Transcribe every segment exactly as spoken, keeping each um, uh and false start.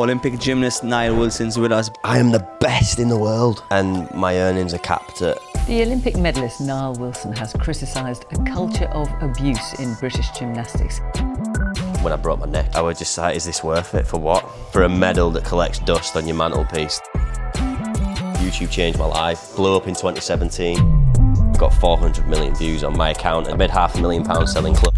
Olympic gymnast Niall Wilson's with us. I am the best in the world, and my earnings are capped at... The Olympic medalist Niall Wilson has criticised a culture of abuse in British gymnastics. When I broke my neck, I was just like, is this worth it? For what? For a medal that collects dust on your mantelpiece. YouTube changed my life. Blew up in twenty seventeen. Got four hundred million views on my account. I made half a million pounds selling clothes.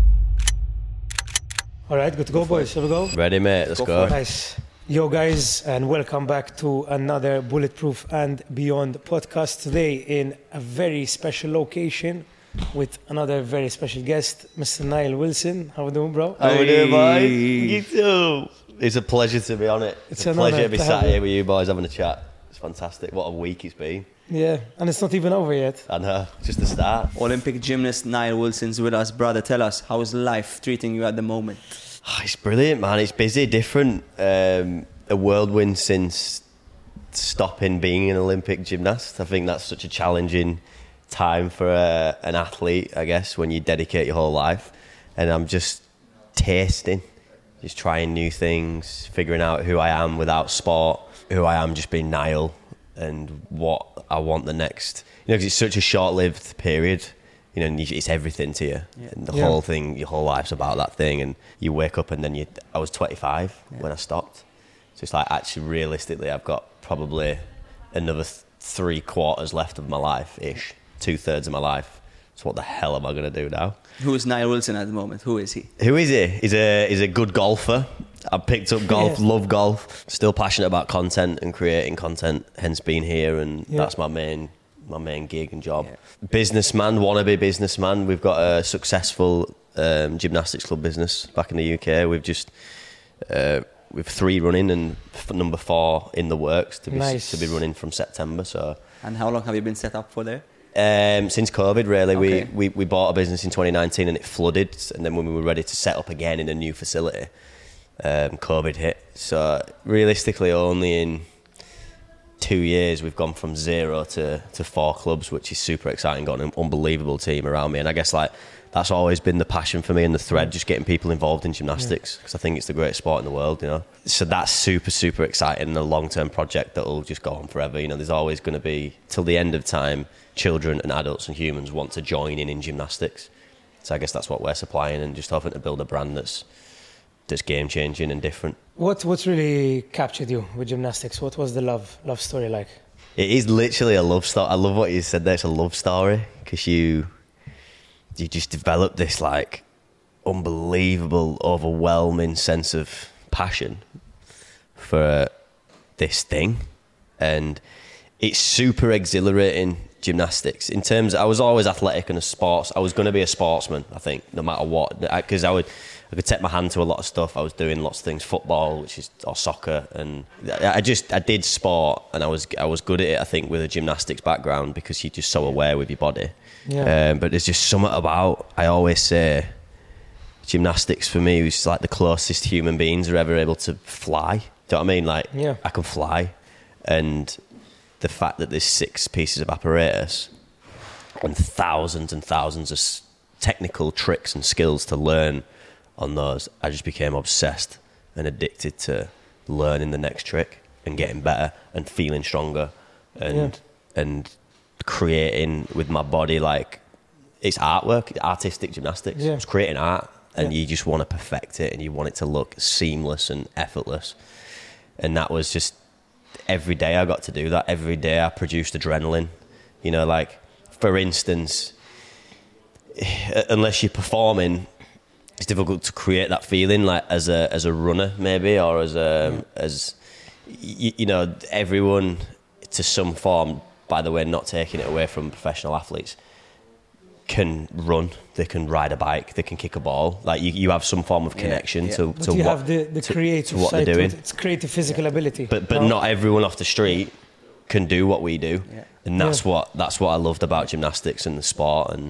All right, good to go, boys. Shall we go? Ready, mate? Let's Go go. Nice. Yo, guys, and welcome back to another Bulletproof and Beyond podcast. Today in a very special location with another very special guest, Mister Niall Wilson. How are you doing, bro? How are you doing, boys? You too. It's a pleasure to be on it. It's, It's a an pleasure honour to be to sat have you. here with you boys having a chat. It's fantastic. What a week it's been. Yeah, and it's not even over yet. I know, just the start. Olympic gymnast Niall Wilson's with us. Brother, tell us, how is life treating you at the moment? Oh, it's brilliant, man. It's busy, different. Um, a whirlwind since stopping being an Olympic gymnast. I think that's such a challenging time for a, an athlete, I guess, when you dedicate your whole life. And I'm just tasting, just trying new things, figuring out who I am without sport, who I am just being Niall, and what I want the next. You know, because it's such a short-lived period. You know, and you- it's everything to you. Yeah. And the Yeah. whole thing, your whole life's about that thing. And you wake up and then you... I was twenty-five Yeah. when I stopped. So it's like, actually, realistically, I've got probably another th- three quarters left of my life-ish. Two-thirds of my life. So what the hell am I going to do now? Who is Niall Wilson at the moment? Who is he? Who is he? He's a, he's a good golfer. I picked up golf, Yeah. love golf. Still passionate about content and creating content, hence being here, and Yeah. that's my main my main gig and job. Yeah. Businessman, wannabe businessman. We've got a successful um, gymnastics club business back in the U K. We've just uh, we've three running and f- number four in the works to be Nice. to be running from September. So And how long have you been set up for there? um, since COVID, really, Okay. we, we we bought a business in twenty nineteen and it flooded. And then when we were ready to set up again in a new facility, um, COVID hit. So realistically, only in two years we've gone from zero to, to four clubs, which is super exciting. Got an unbelievable team around me, and I guess like that's always been the passion for me and the thread, just getting people involved in gymnastics, because I think it's the greatest sport in the world, you know. So that's super super exciting, and a long term project that will just go on forever. You know, there's always going to be till the end of time, children and adults and humans want to join in in gymnastics. So I guess that's what we're supplying, and just hoping to build a brand that's that's game changing and different. What What's really captured you with gymnastics? What was the love love story like? It is literally a love story. I love what you said there. It's a love story, because you you just develop this like unbelievable, overwhelming sense of passion for this thing, and it's super exhilarating. Gymnastics, in terms, I was always athletic and a sports. I was going to be a sportsman, I think, no matter what, because I, I would, I could take my hand to a lot of stuff. I was doing lots of things, football, which is or soccer, and I just I did sport, and I was I was good at it. I think with a gymnastics background, because you're just so aware with your body. Yeah. Um, but there's just something about, I always say, gymnastics for me is like the closest human beings are ever able to fly. Do you know what I mean? Like, Yeah. I can fly, and the fact that there's six pieces of apparatus and thousands and thousands of s- technical tricks and skills to learn on those, I just became obsessed and addicted to learning the next trick and getting better and feeling stronger and Yeah. and creating with my body. Like, it's artwork, artistic gymnastics. Yeah. It's creating art, and Yeah. you just want to perfect it, and you want it to look seamless and effortless. And that was just, every day I got to do that. Every day I produced adrenaline. You know, like, for instance, unless you're performing, it's difficult to create that feeling, like as a as a runner maybe, or as a as you, you know, everyone to some form, by the way, not taking it away from professional athletes, can run, they can ride a bike, they can kick a ball. Like, you, you have some form of connection yeah. to, But to you what, have the, the to- creative to what side they're to doing. it. It's creative physical ability. But but No? not everyone off the street can do what we do, Yeah. and that's Yeah. what that's what I loved about gymnastics and the sport, and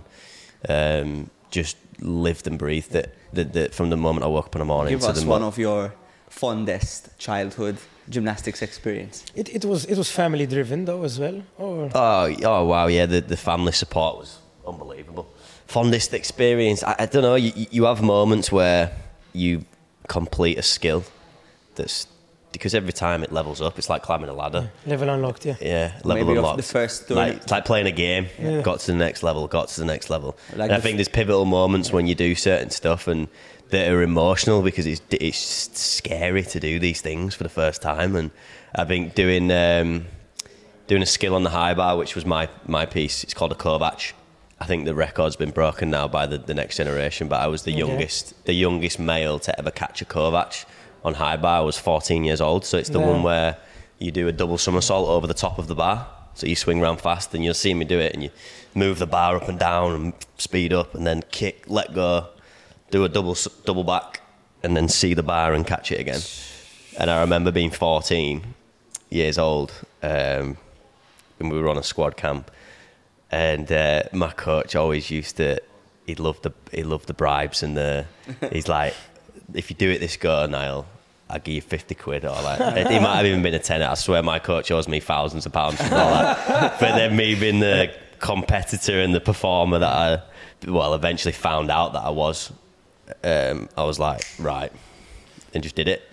um, just lived and breathed it. That, that from the moment I woke up in the morning Give to us the one mo- of your fondest childhood gymnastics experience. It, it was it was family driven though as well. Or Oh, oh wow, yeah, the, the family support was unbelievable. Fondest experience, I, I don't know, you, you have moments where you complete a skill that's because every time it levels up, it's like climbing a ladder. Level unlocked, yeah. Yeah, level Maybe unlocked. off the first like, tournament. it's like playing a game. Yeah. Got to the next level, got to the next level. Like and I the think f- there's pivotal moments when you do certain stuff and that are emotional because it's it's scary to do these things for the first time. And I think doing um, doing a skill on the high bar, which was my my piece, it's called a Kovac. I think the record's been broken now by the, the next generation, but I was the Okay. youngest the youngest male to ever catch a Kovac on high bar. I was fourteen years old, so it's the Yeah. one where you do a double somersault over the top of the bar. So you swing around fast and you'll see me do it and you move the bar up and down and speed up and then kick, let go, do a double s- double back and then see the bar and catch it again. And I remember being fourteen years old um, when we were on a squad camp and uh, my coach always used to, he loved the, he loved the bribes and the, he's like, if you do it this go, Niall, I'll give you fifty quid or like, it might have even been a tenner. I swear my coach owes me thousands of pounds for all that. But then me being the competitor and the performer that I, well, eventually found out that I was, um, I was like, right, and just did it.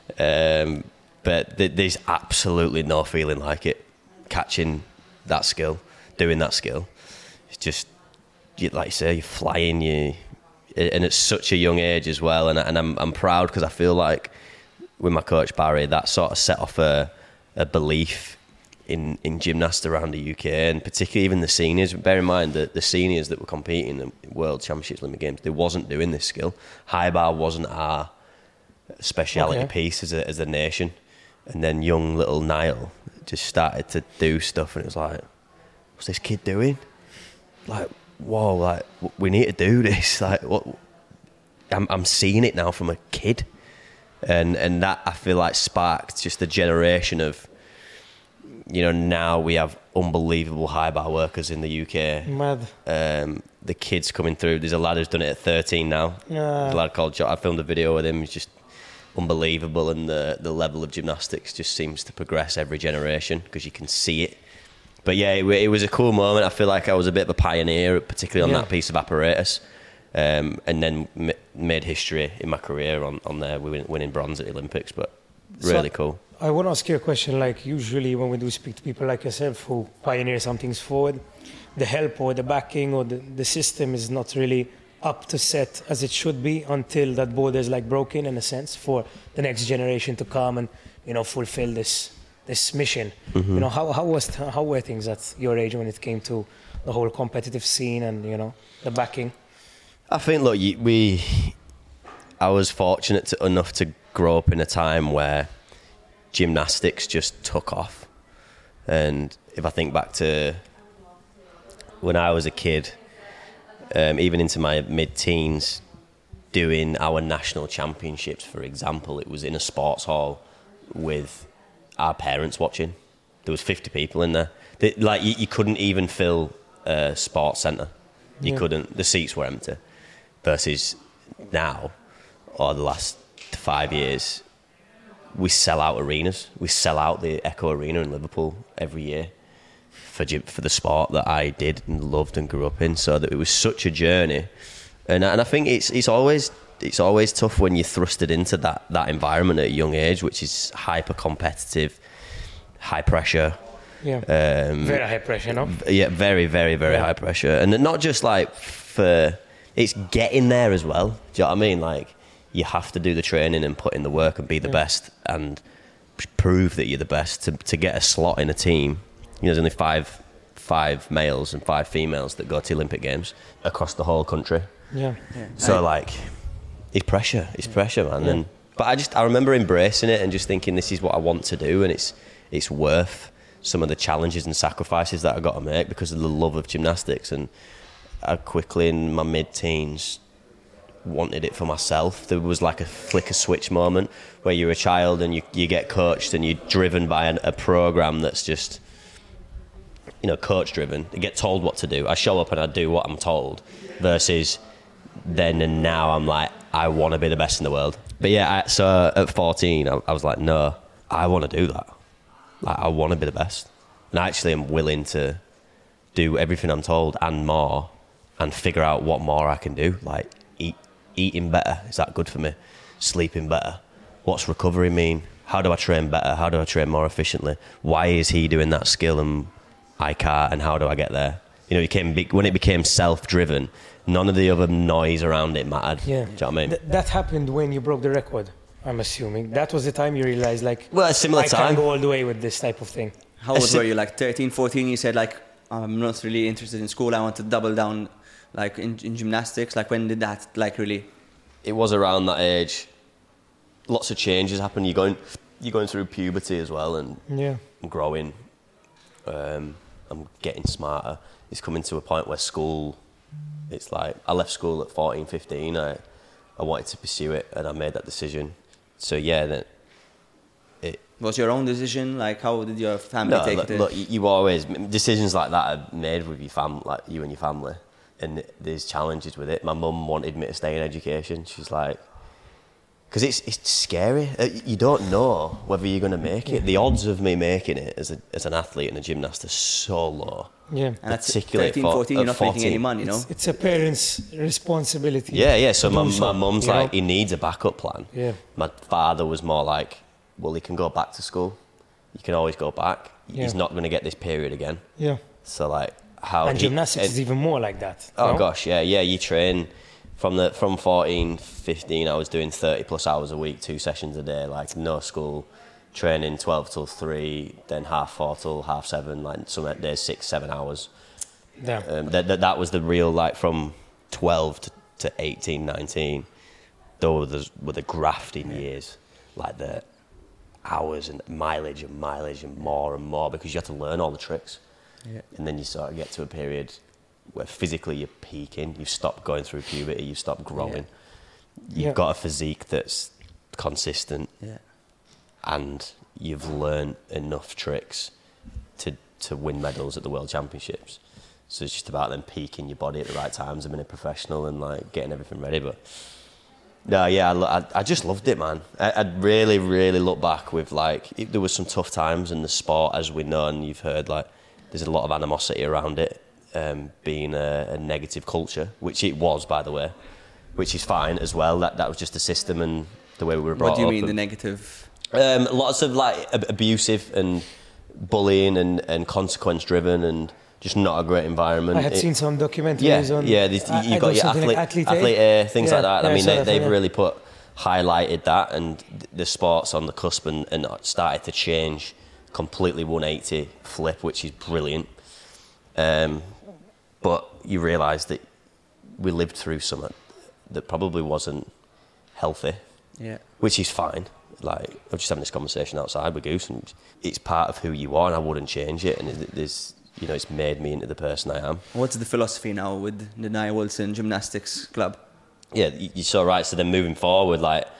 Um, but th- there's absolutely no feeling like it, catching that skill, doing that skill. It's just, you, like you say, you're flying, you, and at such a young age as well. And, and I'm I'm proud because I feel like with my coach Barry, that sort of set off a, a belief in, in gymnasts around the U K and particularly even the seniors. Bear in mind that the seniors that were competing in World Championships, Olympic Games, they wasn't doing this skill. High bar wasn't our speciality Okay. piece as a, as a nation. And then young little Niall just started to do stuff and it was like, what's this kid doing? Like, whoa, like, w- we need to do this. Like, what? I'm, I'm seeing it now from a kid. And and that, I feel like, sparked just a generation of, you know, now we have unbelievable high bar workers in the U K. Mad. Um, the kids coming through. There's a lad who's done it at thirteen now. Yeah. A lad called John. I filmed a video with him. He's just unbelievable. And the, the level of gymnastics just seems to progress every generation because you can see it. But yeah, it, it was a cool moment. I feel like I was a bit of a pioneer, particularly on Yeah. that piece of apparatus. Um, and then m- made history in my career on, on there, win- winning bronze at the Olympics. But really So- cool. I want to ask you a question. Like usually when we do speak to people like yourself who pioneer some things forward, the help or the backing or the, the system is not really up to set as it should be until that border is like broken in a sense for the next generation to come and, you know, fulfill this this mission. Mm-hmm. You know, how how was how were things at your age when it came to the whole competitive scene and, you know, the backing? I think, look, you- we. I was fortunate to, enough to grow up in a time where gymnastics just took off. And if I think back to when I was a kid, um, even into my mid-teens, doing our national championships, for example, it was in a sports hall with our parents watching. There was fifty people in there. They, like you, you couldn't even fill a sports centre. You Yeah. couldn't. The seats were empty. Versus now, or the last five years, we sell out arenas. We sell out the Echo Arena in Liverpool every year for gym, for the sport that I did and loved and grew up in. So that it was such a journey, and and I think it's it's always it's always tough when you're thrusted into that that environment at a young age, which is hyper competitive, high pressure. Yeah. Um, Very high pressure, no? yeah, very, very, very Yeah. high pressure. And not just like for, it's getting there as well. Do you know what I mean? Like, you have to do the training and put in the work and be the Yeah. best and prove that you're the best to, to get a slot in a team. You know, there's only five, five males and five females that go to Olympic Games across the whole country. Yeah. So, like, it's pressure. It's pressure, man. Yeah. And but I just, I remember embracing it and just thinking this is what I want to do and it's it's worth some of the challenges and sacrifices that I got to make because of the love of gymnastics. And I quickly in my mid-teens wanted it for myself. There was like a flicker switch moment where you're a child and you, you get coached and you're driven by an, a program that's just, you know, coach driven. You get told what to do. I show up and I do what I'm told versus then and now I'm like, I want to be the best in the world. But yeah, I, so at fourteen, I, I was like, no, I want to do that. Like, I want to be the best. And I actually am willing to do everything I'm told and more and figure out what more I can do. Like, eat, eating better. Is that good for me? Sleeping better. What's recovery mean? how do I train better? How do I train more efficiently? Why is he doing that skill and I can't? And how do I get there? You know, it became big, when it became self-driven, none of the other noise around it mattered. Yeah. Do you know what I mean? Th- that happened when you broke the record, I'm assuming. That was the time you realized, like, Well, a similar I time. can't go all the way with this type of thing. How old As- were you? Like thirteen, fourteen? You said like, I'm not really interested in school. I want to double down, like in, in gymnastics. Like when did that like really? It was around that age. Lots of changes happen. You're going, you're going through puberty as well, and Yeah. I'm growing. Um, I'm getting smarter. It's coming to a point where school, it's like, I left school at fourteen, fifteen. I, I wanted to pursue it, and I made that decision. So yeah, then it. Was your own decision? Like how did your family No, take look, it? look, you you always decisions like that are made with your fam, like you and your family, and there's challenges with it. My mum wanted me to stay in education. She's like, because it's it's scary. Uh, You don't know whether you're going to make it. The odds of me making it as a as an athlete and a gymnast are so low. Yeah. And that's particularly thirteen, for- fourteen, at you're not making any fourteen. money, you know? It's, it's a parent's responsibility. Yeah, yeah. So to my do my mum's you know? like, he needs a backup plan. Yeah. My father was more like, well, he can go back to school. You can always go back. Yeah. He's not going to get this period again. Yeah. So like, how? And he- gymnastics it- is even more like that. Oh no? gosh, yeah, yeah. You train from the from fourteen, fifteen. I was doing thirty plus hours a week, two sessions a day, like no school, training twelve till three, then half four till half seven. Like some days six, seven hours. Yeah. Um, that, that that was the real, like from twelve to, to eighteen, nineteen. Those were the, were the grafting years, like the hours and mileage and mileage and more and more, because you have to learn all the tricks. Yeah. And then you sort of get to a period where physically you're peaking, you've stopped going through puberty, you've stopped growing. You've Yeah. got a physique that's consistent, Yeah. and you've learned enough tricks to, to win medals at the World Championships. So it's just about then peaking your body at the right times and being a professional and like getting everything ready. But no, yeah, I, lo- I, I just loved it, man. I, I'd really, really look back with like, it, there was some tough times in the sport, as we know, and you've heard, like, there's a lot of animosity around it, um, being a, a negative culture, which it was, by the way, which is fine as well. That that was just the system and the way we were brought What do you up. mean the and- negative? um, lots of like ab- abusive and bullying and, and consequence driven and just not a great environment. I had It- seen some documentaries yeah, on. yeah. This, I- you I got do your something athlete, like Athlete, athlete A. A, things Yeah, like that. yeah, I mean, saw they, that, they've yeah. really put highlighted that, and th- the sport's on the cusp and, and started to change completely one eighty flip, which is brilliant. Um, but you realise that we lived through something that probably wasn't healthy, Yeah. which is fine. Like, I was just having this conversation outside with Goose, and it's part of who you are, and I wouldn't change it. And it- there's, you know, it's made me into the person I am. What's the philosophy now with the Nia Wilson Gymnastics Club? Yeah, you- you're so right. So then moving forward, like,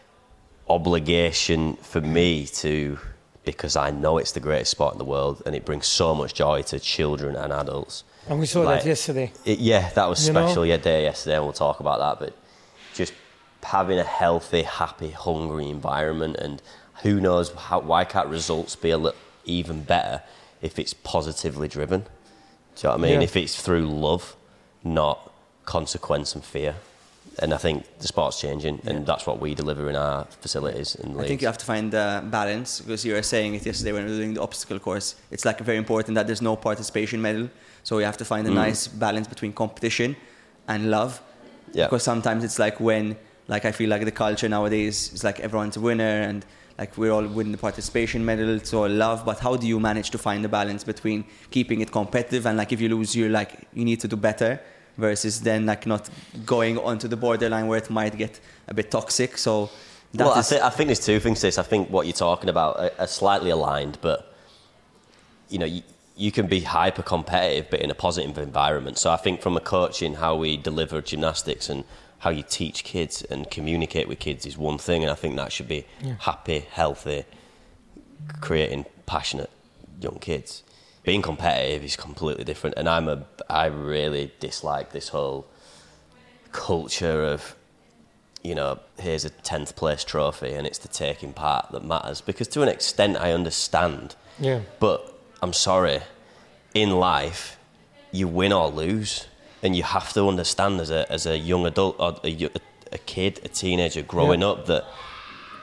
obligation for me to, because I know it's the greatest sport in the world, and it brings so much joy to children and adults. And we saw Like, that yesterday. It, yeah, that was You know? special. Yeah, day yesterday, and we'll talk about that. But just having a healthy, happy, hungry environment, and who knows how, why can't results be a little even better if it's positively driven? Do you know what I mean? Yeah. If it's through love, not consequence and fear. And I think the sport's changing, and that's what we deliver in our facilities and I leagues. think you have to find the balance, because you were saying it yesterday when we were doing the obstacle course. It's like very important that there's no participation medal. So you have to find a Mm. nice balance between competition and love. Yeah. Because sometimes it's like when, like I feel like the culture nowadays is like everyone's a winner and like we're all winning the participation medal, it's all love. But how do you manage to find the balance between keeping it competitive and like if you lose, you're like, you need to do better, versus then like not going onto the borderline where it might get a bit toxic. So that well, I, is- th- I think there's two things to this. I think what you're talking about are, are slightly aligned, but you know, you, you can be hyper competitive, but in a positive environment. So I think from a coaching, how we deliver gymnastics and how you teach kids and communicate with kids is one thing, and I think that should be happy, healthy, creating passionate young kids. Being competitive is completely different, and I'm a I really dislike this whole culture of, you know, here's a tenth place trophy and it's the taking part that matters, because to an extent I understand, Yeah. but I'm sorry, in life you win or lose, and you have to understand as a as a young adult or a, y- a kid, a teenager growing Yeah. up, that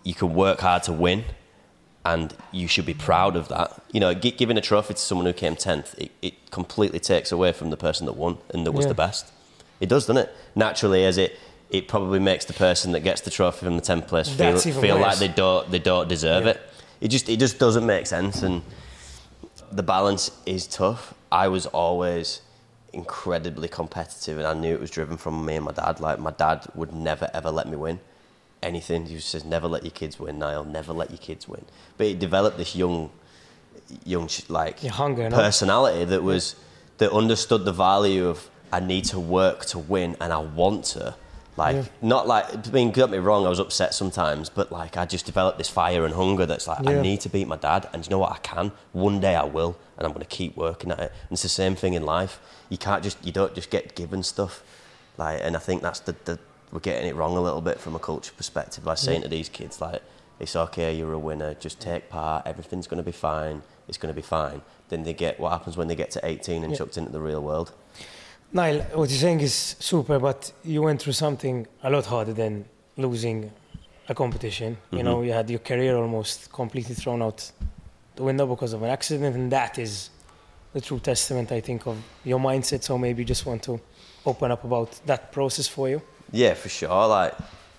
you can work hard to win, and you should be proud of that. You know, g- giving a trophy to someone who came tenth, it, it completely takes away from the person that won and that was Yeah. the best. It does, doesn't it? Naturally, as it it probably makes the person that gets the trophy from the tenth place feel, That's even feel worse. like they don't they don't deserve Yeah. it. It just it just doesn't make sense, and the balance is tough. I was always incredibly competitive, and I knew it was driven from me and my dad. Like, my dad would never ever let me win anything. He says, never let your kids win, Niall, never let your kids win. But he developed this young young like Your hunger, no? personality that was that understood the value of, I need to work to win, and I want to. Like, Yeah. not like, I mean, get me wrong, I was upset sometimes, but like, I just developed this fire and hunger that's like, I Yeah. need to beat my dad, and you know what, I can. One day I will, and I'm going to keep working at it. And it's the same thing in life. You can't just, you don't just get given stuff. Like, and I think that's the, the we're getting it wrong a little bit from a culture perspective. By saying Yeah. to these kids, like, it's okay, you're a winner, just take part, everything's going to be fine, it's going to be fine. Then they get, what happens when they get to eighteen and Yeah. chucked into the real world? Niall, what you're saying is super, but you went through something a lot harder than losing a competition. You know, you had your career almost completely thrown out the window because of an accident, and that is the true testament, I think, of your mindset. So maybe you just want to open up about that process for you. Yeah, for sure. Like,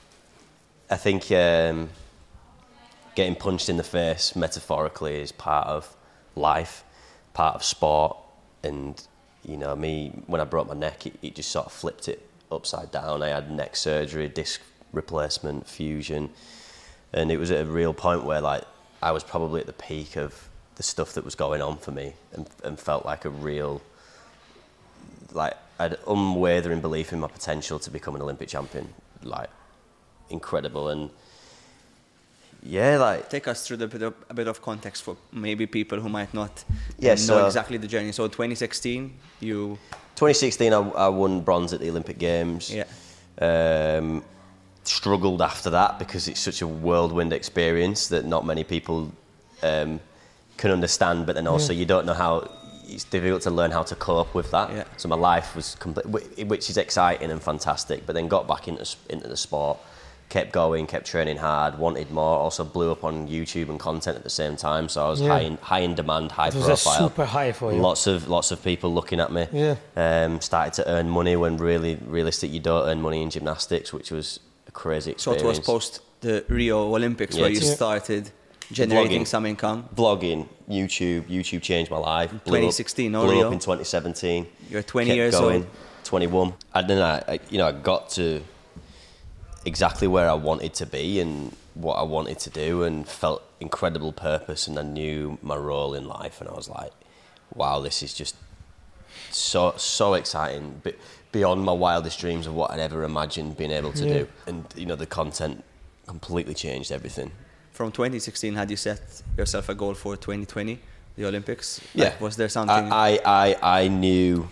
I think um, getting punched in the face, metaphorically, is part of life, part of sport. And, you know, me, when I broke my neck, it, it just sort of flipped it upside down. I had neck surgery, disc replacement, fusion. And it was at a real point where, like, I was probably at the peak of the stuff that was going on for me, and, and felt like a real, like, I had unwavering belief in my potential to become an Olympic champion. Like, incredible. And yeah, like, Take us through the bit of, a bit of context for maybe people who might not Yeah, know so- exactly the journey. So twenty sixteen, you twenty sixteen, I, I won bronze at the Olympic Games. yeah Um, struggled after that because it's such a whirlwind experience that not many people um, can understand, but then also you don't know how, it's difficult to learn how to cope with that. Yeah. So my life was complete, which is exciting and fantastic, but then got back into into the sport, kept going, kept training hard, wanted more, also blew up on YouTube and content at the same time, so I was Yeah. high in, high in demand, high It was a profile. super high for you. Lots of lots of people looking at me. Yeah. Um, started to earn money when really realistic you don't earn money in gymnastics, which was a crazy so it experience. was post the Rio Olympics Yeah, where you just- started generating Vlogging. some income. Vlogging, YouTube, YouTube changed my life. Blew twenty up- sixteen, no, blew Rio? up in twenty seventeen. You're twenty Kept years going, old. twenty-one. And then I, I, you know, I got to exactly where I wanted to be and what I wanted to do, and felt incredible purpose, and I knew my role in life, and I was like, wow, this is just so so exciting, but beyond my wildest dreams of what I'd ever imagined being able to Yeah. do. And you know, the content completely changed everything. From twenty sixteen, had you set yourself a goal for twenty twenty, the Olympics? Yeah. Like, was there something? I, I, I, I knew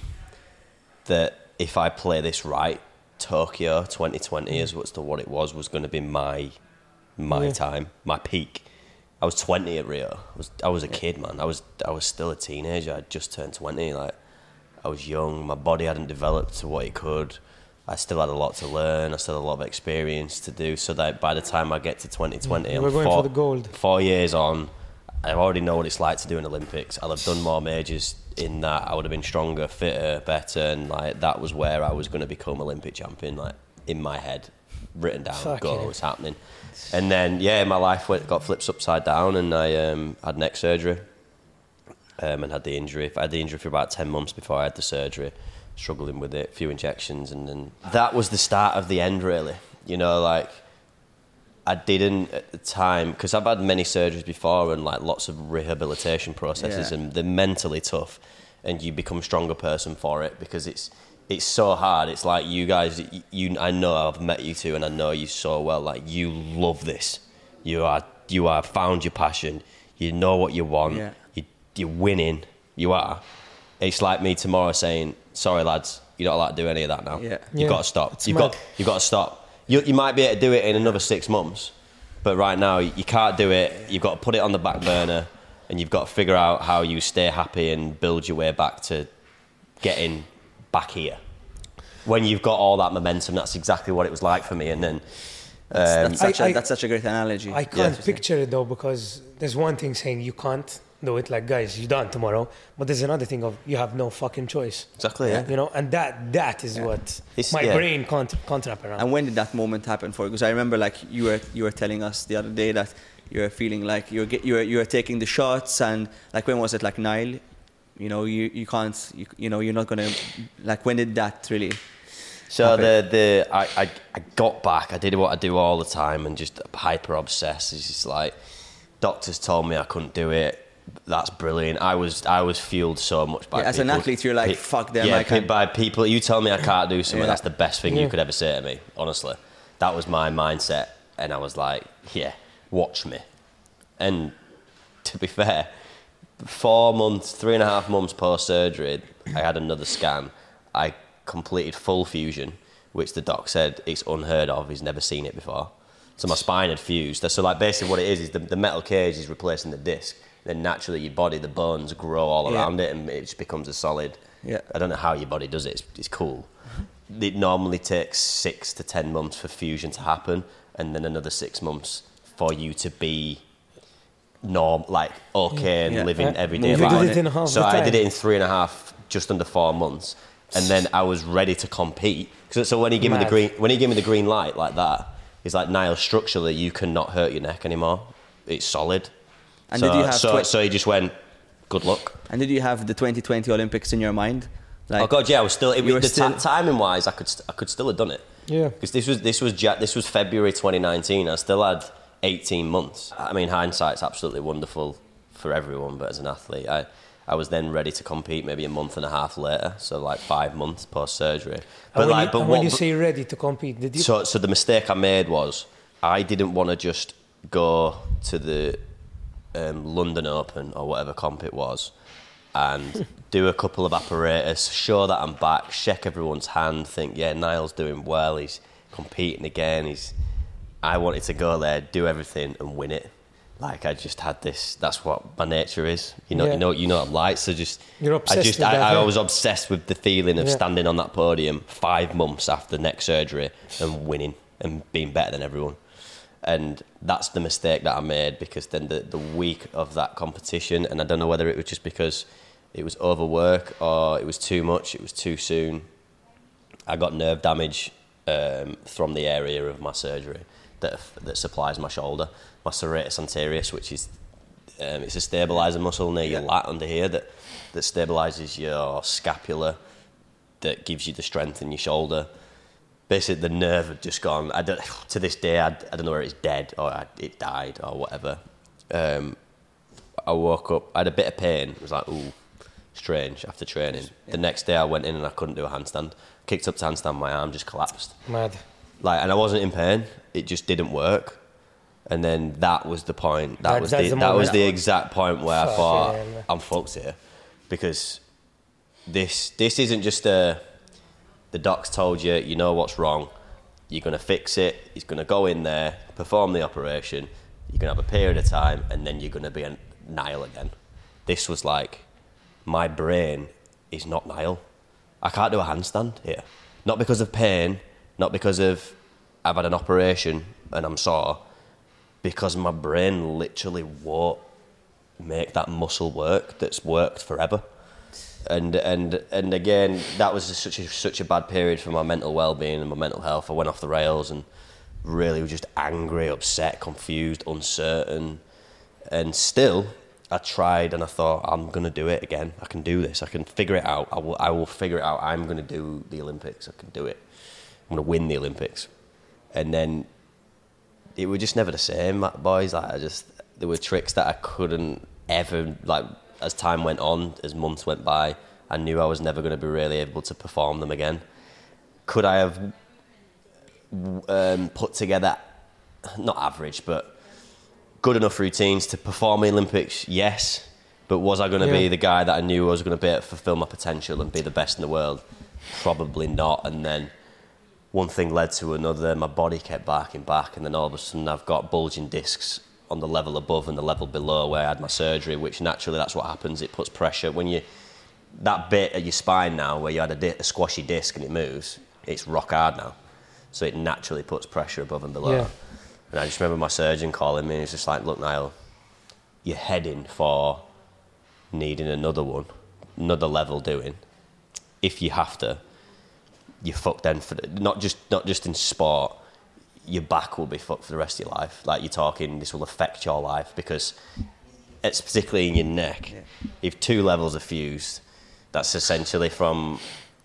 that if I play this right, Tokyo twenty twenty, as what's to what it was, was going to be my my Yeah. time, my peak. I was twenty at Rio. I was I was a kid, man. I was I was still a teenager. I'd just turned twenty. Like, I was young. My body hadn't developed to what it could. I still had a lot to learn. I still had a lot of experience to do. So that by the time I get to twenty twenty, You I'm were going four, for the gold. four years on. I already know what it's like to do an Olympics. I'll have done more majors in that. I would have been stronger, fitter, better, and like that was where I was going to become Olympic champion. Like, in my head, written down, Fuck go, yeah. it's happening. And then yeah, my life went, got flipped upside down, and I um, had neck surgery, um, and had the injury. I had the injury for about ten months before I had the surgery, struggling with it, a few injections, and then that was the start of the end, really. You know, like, I didn't at the time, because I've had many surgeries before and like lots of rehabilitation processes, Yeah. and they're mentally tough, and you become a stronger person for it because it's it's so hard. It's like you guys, you I know I've met you two, and I know you so well. Like, you love this. You are you are found your passion. You know what you want. Yeah. You, you're winning. You are. It's like me tomorrow saying, "Sorry, lads, you're not allowed to do any of that now. Yeah. You've Yeah, got to stop. it's You've mad. got you've got to stop. You you might be able to do it in another six months, but right now you can't do it. You've got to put it on the back burner, and you've got to figure out how you stay happy and build your way back to getting back here. When you've got all that momentum, that's exactly what it was like for me. And then That's, Um, that's, such, I- a I- that's such a great analogy. I can't Yeah. picture it though, because there's one thing saying you can't do it, like guys, you're done tomorrow. But there's another thing of you have no fucking choice. exactly, yeah. You know, and that that is what It's- my yeah. brain can't can't wrap around. And when did that moment happen for you? Because I remember, like you were you were telling us the other day that you were feeling like you were get, you were you were taking the shots, and like when was it? Like Nile, you know, you you can't you, you know you're not gonna like when did that really? So happen? the the I, I I got back. I did what I do all the time, and just hyper obsessed. It's just like doctors told me I couldn't do it. That's brilliant. I was I was fueled so much by Yeah, as an people. athlete, you're like, Pe- fuck them, Yeah, I can't- by people. You tell me I can't do something. Yeah. That's the best thing Yeah. you could ever say to me. Honestly, that was my mindset, and I was like, yeah, watch me. And to be fair, four months, three and a half months post surgery, I had another scan. I completed full fusion, which the doc said it's unheard of. He's never seen it before. So my spine had fused. So like basically what it is is the, the metal cage is replacing the disc. Then naturally your body, the bones grow all Yeah. around it, and it just becomes a solid. Yeah. I don't know how your body does it. It's, it's cool. It normally takes six to ten months for fusion to happen, and then another six months for you to be norm, like okay and Yeah. living Yeah. everyday You life. did it in half so the I time. did it in three and a half, just under four months, and then I was ready to compete. So, so when he gave me the Mad. green, when he gave me the green light like that, he's like, Niall, structurally you cannot hurt your neck anymore. It's solid. And so, did you have so, twi- so he just went, good luck. And did you have the twenty twenty Olympics in your mind? Like, Oh god, yeah, I was still. It, you were the still- ti- timing wise, I could st- I could still have done it. Yeah. Because this was this was ja- this was February twenty nineteen. I still had eighteen months. I mean, hindsight's absolutely wonderful for everyone, but as an athlete, I I was then ready to compete maybe a month and a half later, so like five months post surgery. But And when, like, you, but and what? when you say ready to compete, did you? So so the mistake I made was I didn't want to just go to the um, London Open or whatever comp it was and do a couple of apparatus, show that I'm back, shake everyone's hand, think, yeah, Niall's doing well, he's competing again. He's. I wanted to go there, do everything, and win it. Like I just had this. That's what my nature is. You know, Yeah. you know, you know. What I'm like. So just. You're I obsessed just. with I, that, I huh? was obsessed with the feeling of Yeah. standing on that podium five months after neck surgery and winning and being better than everyone. And that's the mistake that I made, because then the, the week of that competition, and I don't know whether it was just because it was overwork or it was too much, it was too soon, I got nerve damage um, from the area of my surgery that that supplies my shoulder, my serratus anterior, which is um, it's a stabilizer muscle near your lat under here that that stabilizes your scapula, that gives you the strength in your shoulder. Basically, the nerve had just gone. I don't, to this day, I, I don't know whether it's dead or I, it died or whatever. Um, I woke up, I had a bit of pain. It was like, ooh, strange after training. The next day, I went in and I couldn't do a handstand. Kicked up to handstand, my arm just collapsed. Mad. Like, and I wasn't in pain. It just didn't work. And then that was the point. That That- was that's the, the that was moment. the exact point where I Fuck thought, yeah, man. I'm fucked here, because this this isn't just a. The doc's told you, you know what's wrong. You're gonna fix it. He's gonna go in there, perform the operation. You're gonna have a period of time, and then you're gonna be a Niall again. This was like, my brain is not Niall. I can't do a handstand here. Not because of pain, not because of I've had an operation and I'm sore, because my brain literally won't make that muscle work that's worked forever. And and and again, that was such a such a bad period for my mental well-being and my mental health. I went off the rails and really was just angry, upset, confused, uncertain. And still, I tried and I thought, I'm going to do it again. I can do this. I can figure it out. I will, I will figure it out. I'm going to do the Olympics. I can do it. I'm going to win the Olympics. And then it was just never the same, boys. Like I just, there were tricks that I couldn't ever, like, as time went on, as months went by, I knew I was never going to be really able to perform them again. Could I have um, put together, not average, but good enough routines to perform the Olympics? Yes. But was I going to Yeah. be the guy that I knew I was going to be able to fulfill my potential and be the best in the world? Probably not. And then one thing led to another. My body kept barking back, and then all of a sudden I've got bulging discs on the level above and the level below where I had my surgery, which naturally that's what happens. It puts pressure when you, that bit of your spine now where you had a, di- a squashy disc and it moves, it's rock hard now. so it naturally puts pressure above and below. Yeah. And I just remember my surgeon calling me and he was just like, look, Niall, you're heading for needing another one, another level doing. If you have to, you're fucked then. For the, not just not just in sport, your back will be fucked for the rest of your life. Like you're talking, this will affect your life because it's particularly in your neck. Yeah. If two levels are fused, that's essentially from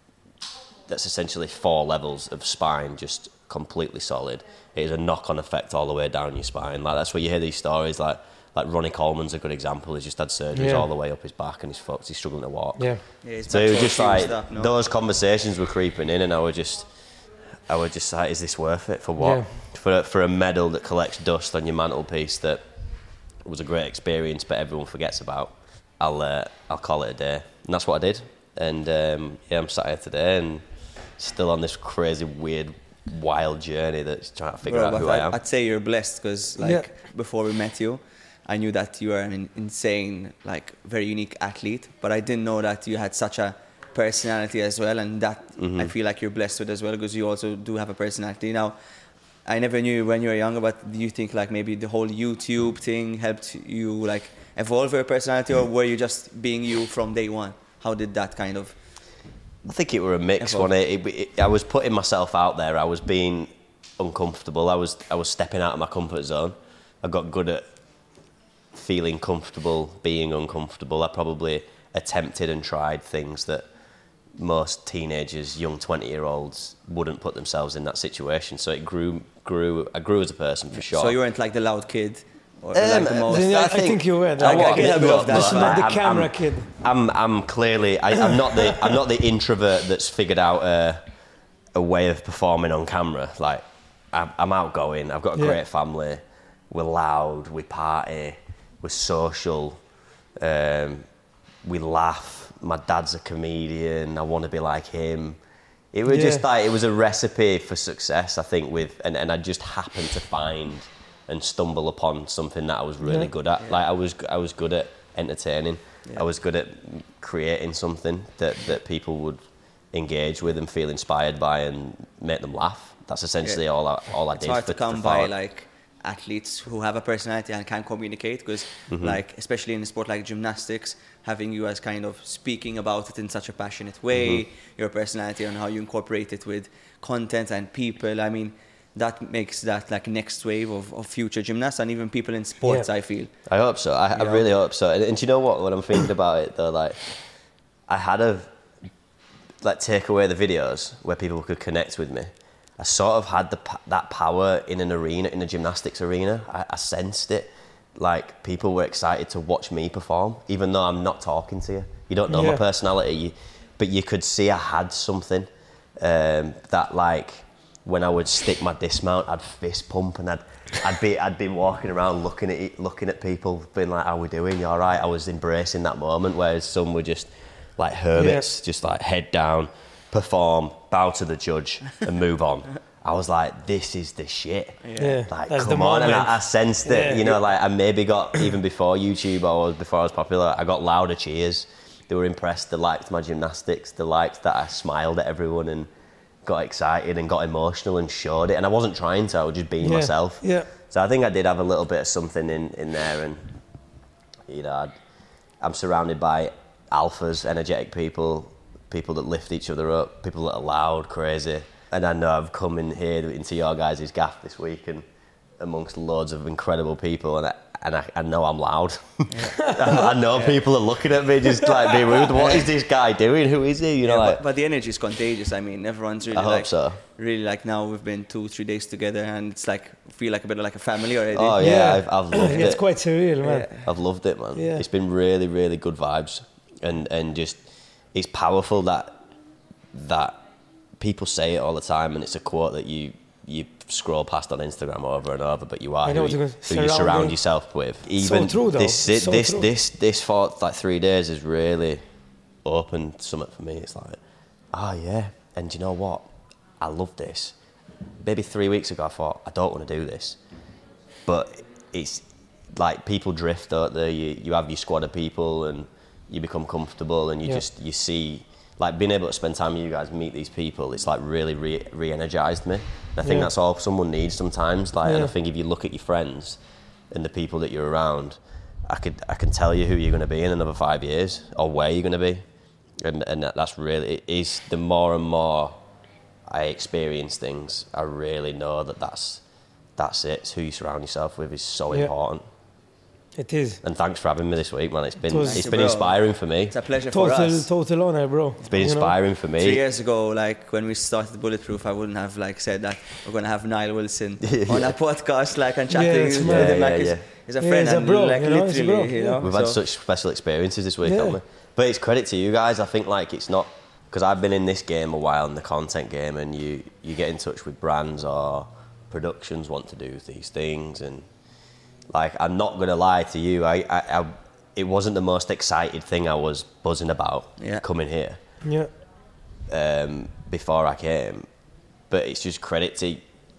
that's essentially four levels of spine just completely solid. It is a knock-on effect all the way down your spine. Like that's where you hear these stories. Like like Ronnie Coleman's a good example. He's just had surgeries Yeah. all the way up his back and he's fucked. He's struggling to walk. Yeah. Yeah, it's So it was back just to like stuff, no? those conversations were creeping in, and I was just, I was just like, is this worth it for what? Yeah. For for a medal that collects dust on your mantelpiece that was a great experience, but everyone forgets about. I'll uh, I'll call it a day, and that's what I did. And um, yeah, I'm sat here today and still on this crazy, weird, wild journey that's trying to figure Bro, out but who I I'd, am. I'd say you're blessed because, like, Yeah. before we met you, I knew that you are an insane, like, very unique athlete. But I didn't know that you had such a personality as well, and that Mm-hmm. I feel like you're blessed with as well because you also do have a personality. Now, I never knew when you were younger, but do you think like maybe the whole YouTube thing helped you like evolve your personality, or were you just being you from day one? How did that kind of? I think it were a mix. Evolve. One, it, it, it, I was putting myself out there. I was being uncomfortable. I was I was stepping out of my comfort zone. I got good at feeling comfortable, being uncomfortable. I probably attempted and tried things that most teenagers, young twenty-year-olds, wouldn't put themselves in that situation. So it grew, grew. I grew as a person for sure. So you weren't like the loud kid, or Um, like the most. Then I, I I think- think you were. I- That. I get a bit of that. This is not the I'm- camera I'm- kid. I'm I'm clearly I, I'm not the I'm not the introvert that's figured out a a way of performing on camera. Like I'm, I'm outgoing. I've got a Yeah. great family. We're loud. We party. We're social. Um, we laugh. My dad's a comedian. I want to be like him. It was Yeah. just like it was a recipe for success. I think with and, and I just happened to find and stumble upon something that I was really Yeah. good at. Like I was I was good at entertaining. Yeah. I was good at creating something that, that people would engage with and feel inspired by and make them laugh. That's essentially Yeah. all I all I It's did. hard for, to come for by Fowler. like athletes who have a personality and can communicate because Mm-hmm. like especially in a sport like gymnastics, having you as kind of speaking about it in such a passionate way, Mm-hmm. your personality and how you incorporate it with content and people, I mean that makes that like next wave of, of future gymnasts and even people in sports. Yeah. I feel I hope so. I, I Yeah. really hope so. And, and do you know what? When I'm thinking about it, though, like I had to like take away the videos where people could connect with me. I sort of had the p- that power in an arena, in a gymnastics arena. I, I sensed it. Like people were excited to watch me perform, even though I'm not talking to you. You don't know Yeah. my personality, you, but you could see I had something um, that, like, when I would stick my dismount, I'd fist pump, and I'd I'd be I'd be walking around looking at it, looking at people, being like, "How we doing? You all right?" I was embracing that moment, whereas some were just like hermits, just like head down, perform, bow to the judge, and move on. I was like, "This is the shit." Yeah, Like, that's the come on, and moment. I, I sensed it. Yeah. You know, like I maybe got even before YouTube or before I was popular, I got louder cheers. They were impressed. They liked my gymnastics. They liked that I smiled at everyone and got excited and got emotional and showed it. And I wasn't trying to. I was just being Yeah. myself. Yeah. So I think I did have a little bit of something in, in there. And you know, I'd, I'm surrounded by alphas, energetic people, people that lift each other up, people that are loud, crazy. And I know I've come in here into your guys' gaff this week and amongst loads of incredible people, and I, and I, I know I'm loud. I know people are looking at me just like being rude. What is this guy doing? Who is he? You know, yeah, like, but, but the energy is contagious. I mean, everyone's really I hope like, so. really like now we've been two, three days together, and it's like feel like a bit like a family already. Oh yeah, Yeah. I've, I've loved Yeah, it's it. quite surreal, man. Yeah. I've loved it, man. Yeah. It's been really, really good vibes, and and just it's powerful that that people say it all the time, and it's a quote that you you scroll past on Instagram over and over, but you are I know who, what you, you're who gonna- you surround surrounding- yourself with. So Even true, though. this So this true. this this for like three days has really opened something for me. It's like, oh yeah, and do you know what? I love this. Maybe three weeks ago I thought I don't want to do this, but it's like people drift out there. You you have your squad of people and you become comfortable and you Yeah. just you see like being able to spend time with you guys, meet these people, it's like really re- re-energized me. And I think Yeah. that's all someone needs sometimes. Like, and Yeah. I think if you look at your friends and the people that you're around, I could I can tell you who you're going to be in another five years or where you're going to be, and and that, that's really it is. The more and more I experience things, I really know that that's that's it. It's who you surround yourself with is so Yeah. important. It is. And thanks for having me this week, man. It's been It was- it's Thank been you, bro. inspiring for me. It's a pleasure for Total, us. total honor, bro. It's been You know? inspiring for me. Three years ago, like when we started Bulletproof, I wouldn't have like said that we're gonna have Niall Wilson on a podcast, like and chatting Yeah, it's with mad. him, Yeah, like yeah, he's, yeah. he's a Yeah, friend he's a and bro, like you know, he's a literally, bro, you yeah. know. We've so, had such special experiences this week, Yeah. haven't we? But it's credit to you guys. I think like it's not because I've been in this game a while, in the content game, and you you get in touch with brands or productions want to do these things, and like I'm not gonna lie to you, I, I, I it wasn't the most excited thing I was buzzing about Yeah. coming here Yeah. um, before I came, but it's just credit to.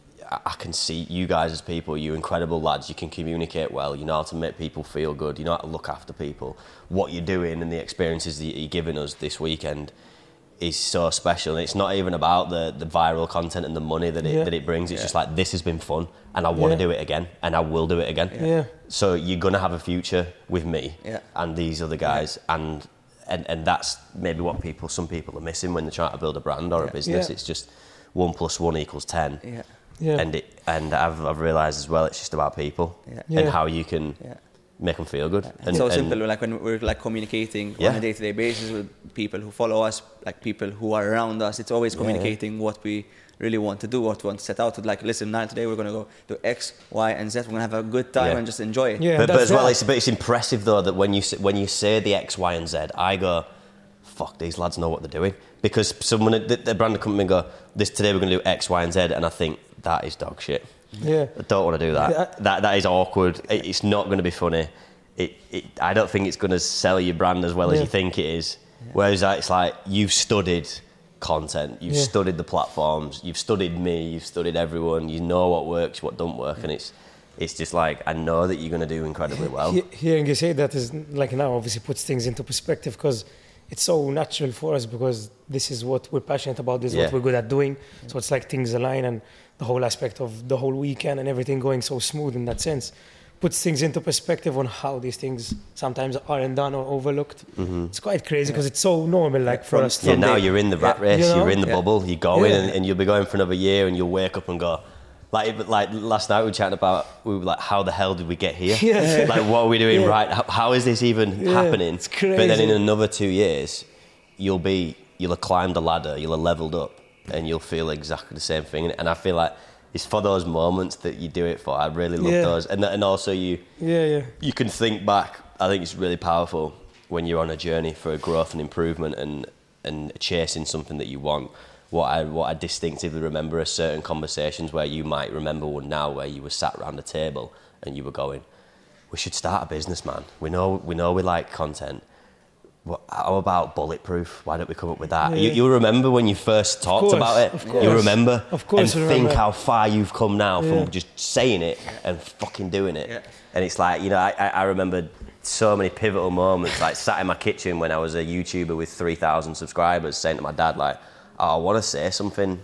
I I can see you guys as people, you're incredible lads, you can communicate well, you know how to make people feel good, you know how to look after people. What you're doing and the experiences that you're giving us this weekend is so special. And it's not even about the, the viral content and the money that it, Yeah. that it brings. It's Yeah. just like, this has been fun and I want to Yeah. do it again and I will do it again. Yeah. So you're going to have a future with me Yeah. and these other guys. And, and and that's maybe what people, some people are missing when they're trying to build a brand or a Yeah. business. Yeah. It's just one plus one equals ten. yeah, Yeah. And it, and I've, I've realised as well, it's just about people yeah, Yeah. and how you can yeah. make them feel good. It's And, so and- simple. Like when we're like communicating Yeah. on a day-to-day basis with people who follow us, like people who are around us. It's always yeah. communicating what we really want to do, what we want to set out to. Like, listen, now today we're gonna go do X, Y, and Z. We're gonna have a good time Yeah. and just enjoy it. Yeah. But, but that's as well, that. it's, but it's impressive though that when you s- when you say the X, Y, and Z, I go, fuck, these lads know what they're doing, because someone the, the brand will come in and go, this today we're going to do X, Y, and Z, and I think that is dog shit. Yeah. I don't want to do that. Yeah. That that is awkward. It, it's not going to be funny. It, it I don't think it's going to sell your brand as well as Yeah. you think it is. Whereas uh, it's like you've studied content, you've Yeah. studied the platforms, you've studied me, you've studied everyone. You know what works, what don't work, and it's it's just like I know that you're going to do incredibly well. He- Hearing you say that is like now obviously puts things into perspective because it's so natural for us because this is what we're passionate about, this is Yeah. what we're good at doing. So it's like things align and the whole aspect of the whole weekend and everything going so smooth in that sense puts things into perspective on how these things sometimes aren't done or overlooked. It's quite crazy because it's so normal like for From- us to Mm-hmm. Yeah, now you're in the rat Yeah. race, You know? you're in the Yeah. bubble, you go in Yeah. and, and you'll be going for another year and you'll wake up and go, like like last night we were chatting about, we were like, how the hell did we get here? Yeah. Like, what are we doing Yeah. right? How, how is this even Yeah, happening? it's But then in crazy. another two years, you'll be, you'll have climbed the ladder, you'll have leveled up and you'll feel exactly the same thing. And I feel like it's for those moments that you do it for. I really love Yeah. those. And, and also you, Yeah, yeah. you can think back. I think it's really powerful when you're on a journey for growth and improvement and and chasing something that you want. What I what I distinctively remember are certain conversations where you might remember one now where you were sat around a table and you were going, "We should start a business, man. We know we know we like content. What, how about Bulletproof? Why don't we come up with that?" Yeah. You, you remember when you first talked course, about it. of You course. remember, Of course and I think remember. how far you've come now Yeah. from just saying it and fucking doing it. Yeah. And it's like, you know, I, I I remember so many pivotal moments, like sat in my kitchen when I was a YouTuber with three thousand subscribers, saying to my dad, like, oh, I want to say something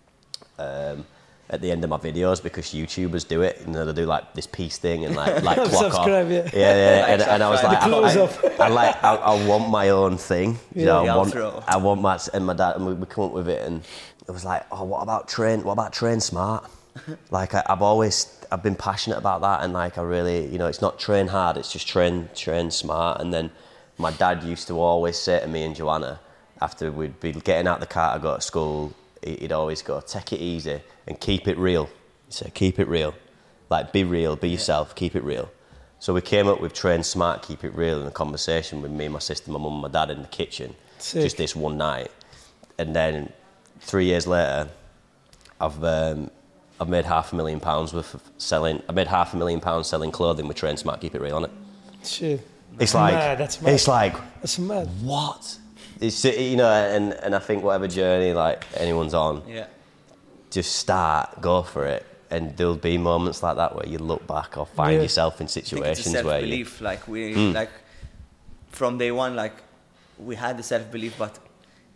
um, at the end of my videos because YouTubers do it. You know, they do like this peace thing and like, like clock off. Subscribe, yeah. Yeah, yeah. Like and, and I was like, subscribe. The I, close-up. I, I like, I, I want my own thing. You Yeah. know, The I want, outro. I want my, and my dad, and we, we come up with it, and it was like, oh, what about train? What about train smart? Like I, I've always, I've been passionate about that, and like I really, you know, it's not train hard, it's just train, train smart. And then my dad used to always say to me and Joanna, after we'd be getting out the car to go to school, he- he'd always go, take it easy and keep it real. He said, keep it real, like be real, be yourself, keep it real. So we came up with train smart, keep it real, in a conversation with me, my sister, my mum, and my dad in the kitchen, Sick. just this one night. And then three years later, I've um, I've made half a million pounds worth of selling. I made half a million pounds selling clothing with Train Smart, keep it real on it. Shit. It's like Mad, that's mad. it's like That's mad. what? It's you know, and and I think whatever journey like anyone's on, Yeah. just start, go for it, and there'll be moments like that where you look back or find Yeah. yourself in I think it's a situations where you. self-belief. Like we, Mm. like from day one, like we had the self-belief, but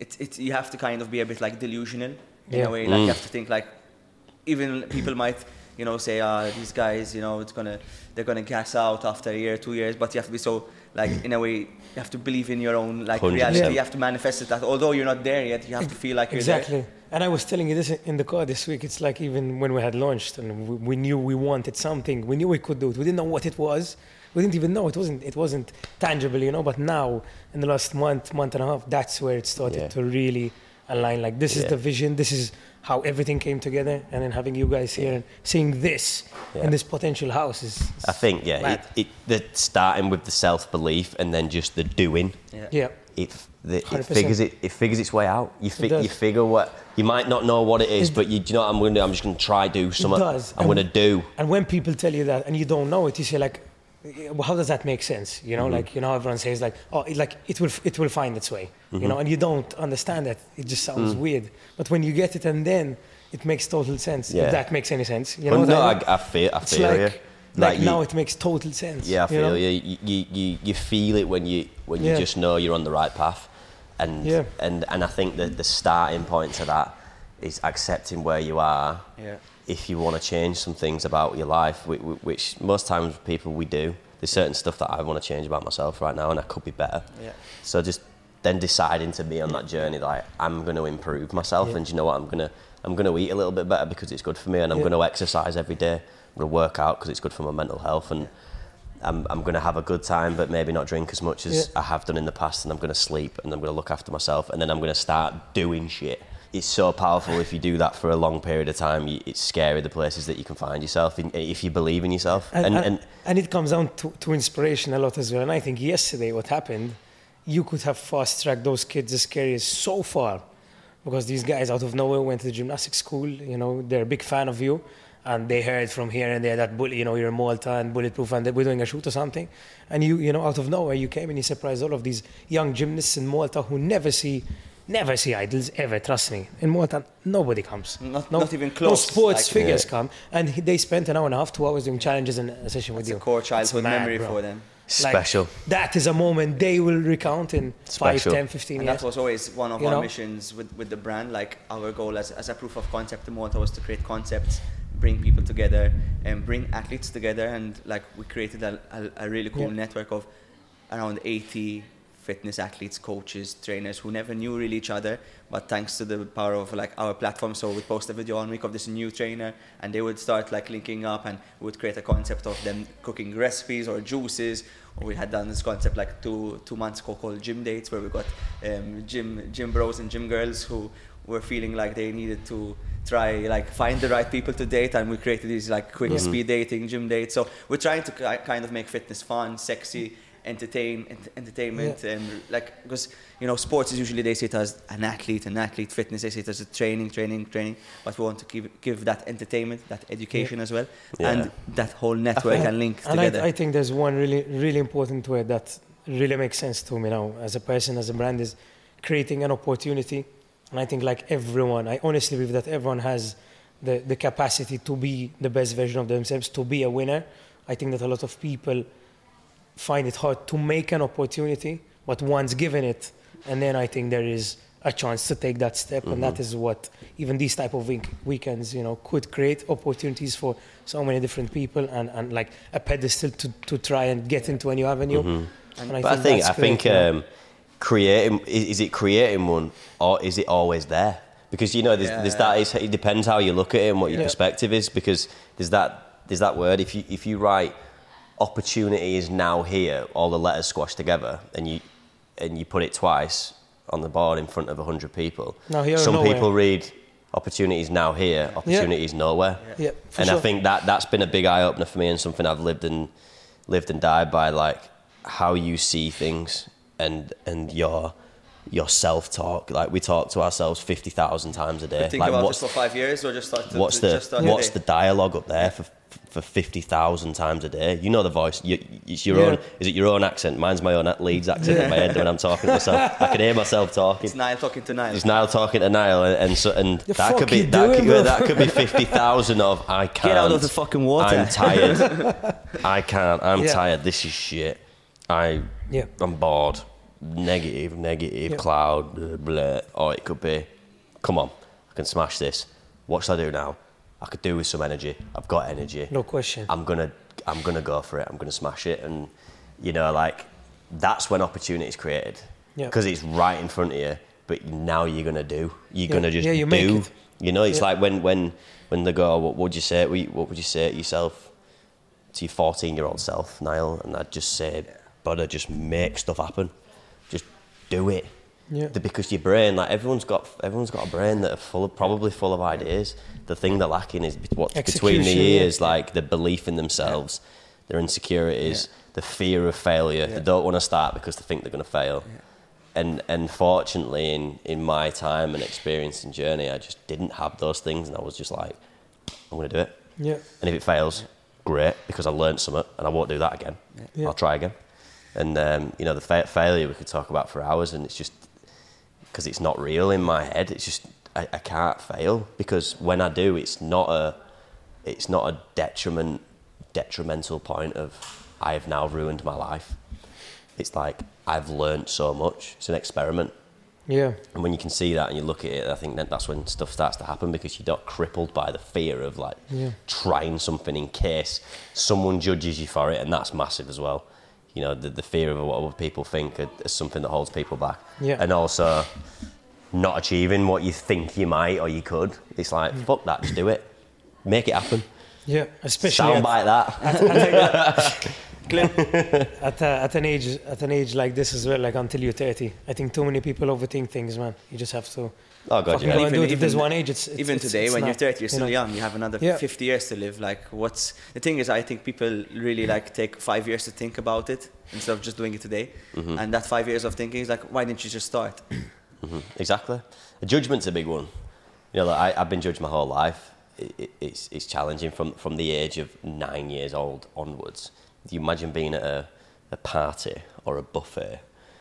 it's it's you have to kind of be a bit like delusional in Yeah. a way. Like Mm. you have to think like even people might you know say ah these guys you know it's gonna they're gonna gas out after a year two years, but you have to be so like in a way you have to believe in your own like one hundred percent. reality. You have to manifest it that although you're not there yet, you have to feel like you're Exactly. there. And I was telling you this in the car this week. It's like even when we had launched and we, we knew we wanted something, we knew we could do it. We didn't know what it was. We didn't even know it wasn't. It wasn't tangible, you know. But now, in the last month, month and a half, that's where it started Yeah. to really align. Like this is Yeah. the vision. This is how everything came together. And then having you guys here and seeing this Yeah. and this potential house is. I think yeah, mad. it, it, the starting with the self belief and then just the doing. Yeah. Yeah. It, the, it one hundred percent. figures it, it figures its way out. You, fi- It does. you figure what you might not know what it is, It- but you, do you know what I'm going to do? I'm just going to try do something. does. I'm And- going to do. And when people tell you that and you don't know it, you say like, well, how does that make sense? You know, Mm-hmm. like you know, everyone says like, oh, it, like it will it will find its way. Mm-hmm. You know, and you don't understand that. It just Mm. sounds weird. But when you get it, and then it makes total sense. Yeah. If that makes any sense, you know. Well, what no, I, I, mean? I feel, I It's feel like, you. like you- now it makes total sense. Yeah, I you feel know? you. You, you, you. you feel it when you when you Yeah. just know you're on the right path, and Yeah. and and I think that the starting point to that is accepting where you are. Yeah. If you want to change some things about your life, which, which most times people we do. There's certain stuff that I want to change about myself right now, and I could be better. Yeah. So just then deciding to be on that journey, like I'm going to improve myself, Yeah. and you know what, I'm gonna I'm gonna eat a little bit better because it's good for me, and I'm Yeah. going to exercise every day. I'm going to work out because it's good for my mental health, and I'm I'm going to have a good time, but maybe not drink as much as Yeah. I have done in the past, and I'm going to sleep, and I'm going to look after myself, and then I'm going to start doing shit. It's so powerful if you do that for a long period of time. You, it's scary the places that you can find yourself in, if you believe in yourself. And, and, and, and and it comes down to, to inspiration a lot as well. And I think yesterday what happened, you could have fast-tracked those kids' careers so far because these guys out of nowhere went to the gymnastics school. You know, they're a big fan of you. And they heard from here and there that, bull- you know, you're in Malta and Bulletproof and that we're doing a shoot or something. And you, you know, out of nowhere, you came and you surprised all of these young gymnasts in Malta who never see Never see idols ever, trust me. In Malta, nobody comes. Not- no, not even No close, sports like- figures Yeah. come. And he- they spent an hour and a half, two hours doing challenges and a session with It's you. a core childhood It's mad, memory bro. for them. Like, special. that is a moment they will recount in five, Special. ten, fifteen And years. that was always one of You our know? missions with, with the brand. Like our goal as, as a proof of concept in Malta was to create concepts, bring people together, and bring athletes together. And like we created a, a, a really cool Yeah. network of around eighty fitness athletes, coaches, trainers who never knew really each other, but thanks to the power of like our platform, so we'd post a video one week of this new trainer, and they would start like linking up, and we would create a concept of them cooking recipes or juices. Or we had done this concept like two two months ago called gym dates, where we got um, gym gym bros and gym girls who were feeling like they needed to try like find the right people to date, and we created these like quick speed dating gym dates. So we're trying to ki- kind of make fitness fun, sexy, entertain ent- entertainment, and like because you know sports is usually they see it as an athlete an athlete fitness, they see it as a training training training but we want to give give that entertainment, that education as well, Yeah. and that whole network and link And together. I, I think there's one really, really important word that really makes sense to me now as a person, as a brand, is creating an opportunity. And I think like everyone, I honestly believe that everyone has the, the capacity to be the best version of themselves, to be a winner. I think that a lot of people find it hard to make an opportunity, but once given it, and then I think there is a chance to take that step, and that is what even these type of week- weekends, you know, could create opportunities for so many different people, and, and like a pedestal to, to try and get into a new avenue. And But I think that's I think great, you know. um, creating is, is it creating one or is it always there? Because you know there's, there's that is, it depends how you look at it and what your Yeah. perspective is. Because there's that there's that word if you if you write opportunity is now here, all the letters squashed together, and you and you put it twice on the board in front of a hundred people. Now here or Some nowhere. people read opportunity is now here, opportunity is nowhere. Yeah, for and sure. I think that that's been a big eye opener for me and something I've lived and lived and died by, like how you see things and and your your self talk. Like we talk to ourselves fifty thousand times a day. Think like about what's this for five years, or just start to, what's to the just start what's today? the dialogue up there for for fifty thousand times a day? You know the voice. You, it's your Yeah. own. Is it your own accent? Mine's my own Leeds accent in my head when I'm talking to myself. I can hear myself talking. It's Niall talking to Niall. It's Niall talking to Niall, and, and so and The that fuck could be you that doing, could, bro? that could be fifty thousand of I can't. Get out of the fucking water. I'm tired. I can't. I'm Yeah. tired. This is shit. I Yeah. I'm bored. negative, negative, Yeah. cloud, blah, blah. Or it could be, come on, I can smash this. What should I do now? I could do with some energy. I've got energy. No question. I'm gonna, I'm gonna go for it. I'm gonna smash it. And you know, like that's when opportunity is created Yeah. because it's right in front of you. But now you're gonna do. You're Yeah. gonna just Yeah, you do. make it. You know, it's Yeah. like when when when they go, what would you say? What would you say to yourself, to your fourteen-year-old self, Niall? And I'd just say, brother, just make stuff happen. Just do it. Yeah. The- Because your brain, like everyone's got, everyone's got a brain that are full of, probably full of ideas. The thing they're lacking is what's between the Execution, yeah. ears, like the belief in themselves, their insecurities, the fear of failure. They don't want to start because they think they're going to fail. And and fortunately, in in my time and experience and journey, I just didn't have those things, and I was just like, I'm going to do it. Yeah. And if it fails, great, because I learned something, and I won't do that again. Yeah. I'll try again. And um, you know, the fa- failure we could talk about for hours, and it's just because it's not real in my head. It's just I, I can't fail because when I do, it's not a it's not a detriment detrimental point of I have now ruined my life. It's like I've learned so much. It's an experiment. Yeah. And when you can see that and you look at it, I think that that's when stuff starts to happen because you're not crippled by the fear of like Yeah. trying something in case someone judges you for it, and that's massive as well. You know, the, the fear of what other people think is something that holds people back. Yeah. And also not achieving what you think you might or you could. It's like, fuck that, just do it. Make it happen. Yeah. Especially Sound at, bite that. at, a, at an age at an age like this as well, like until you're thirty. I think too many people overthink things, man. You just have to Oh, God, fucking yeah. go and Even- do it. If there's even- one age, it's, it's Even it's- today, it's when not, you're thirty, you're still you know. young. You have another Yeah. fifty years to live. Like, what's the thing is, I think people really like take five years to think about it instead of just doing it today. Mm-hmm. And that five years of thinking is like, why didn't you just start? Mhm, exactly. The judgment's a big one. You know, like I, I've been judged my whole life. It, it, it's it's challenging from, from the age of nine years old onwards. You imagine being at a, a party or a buffet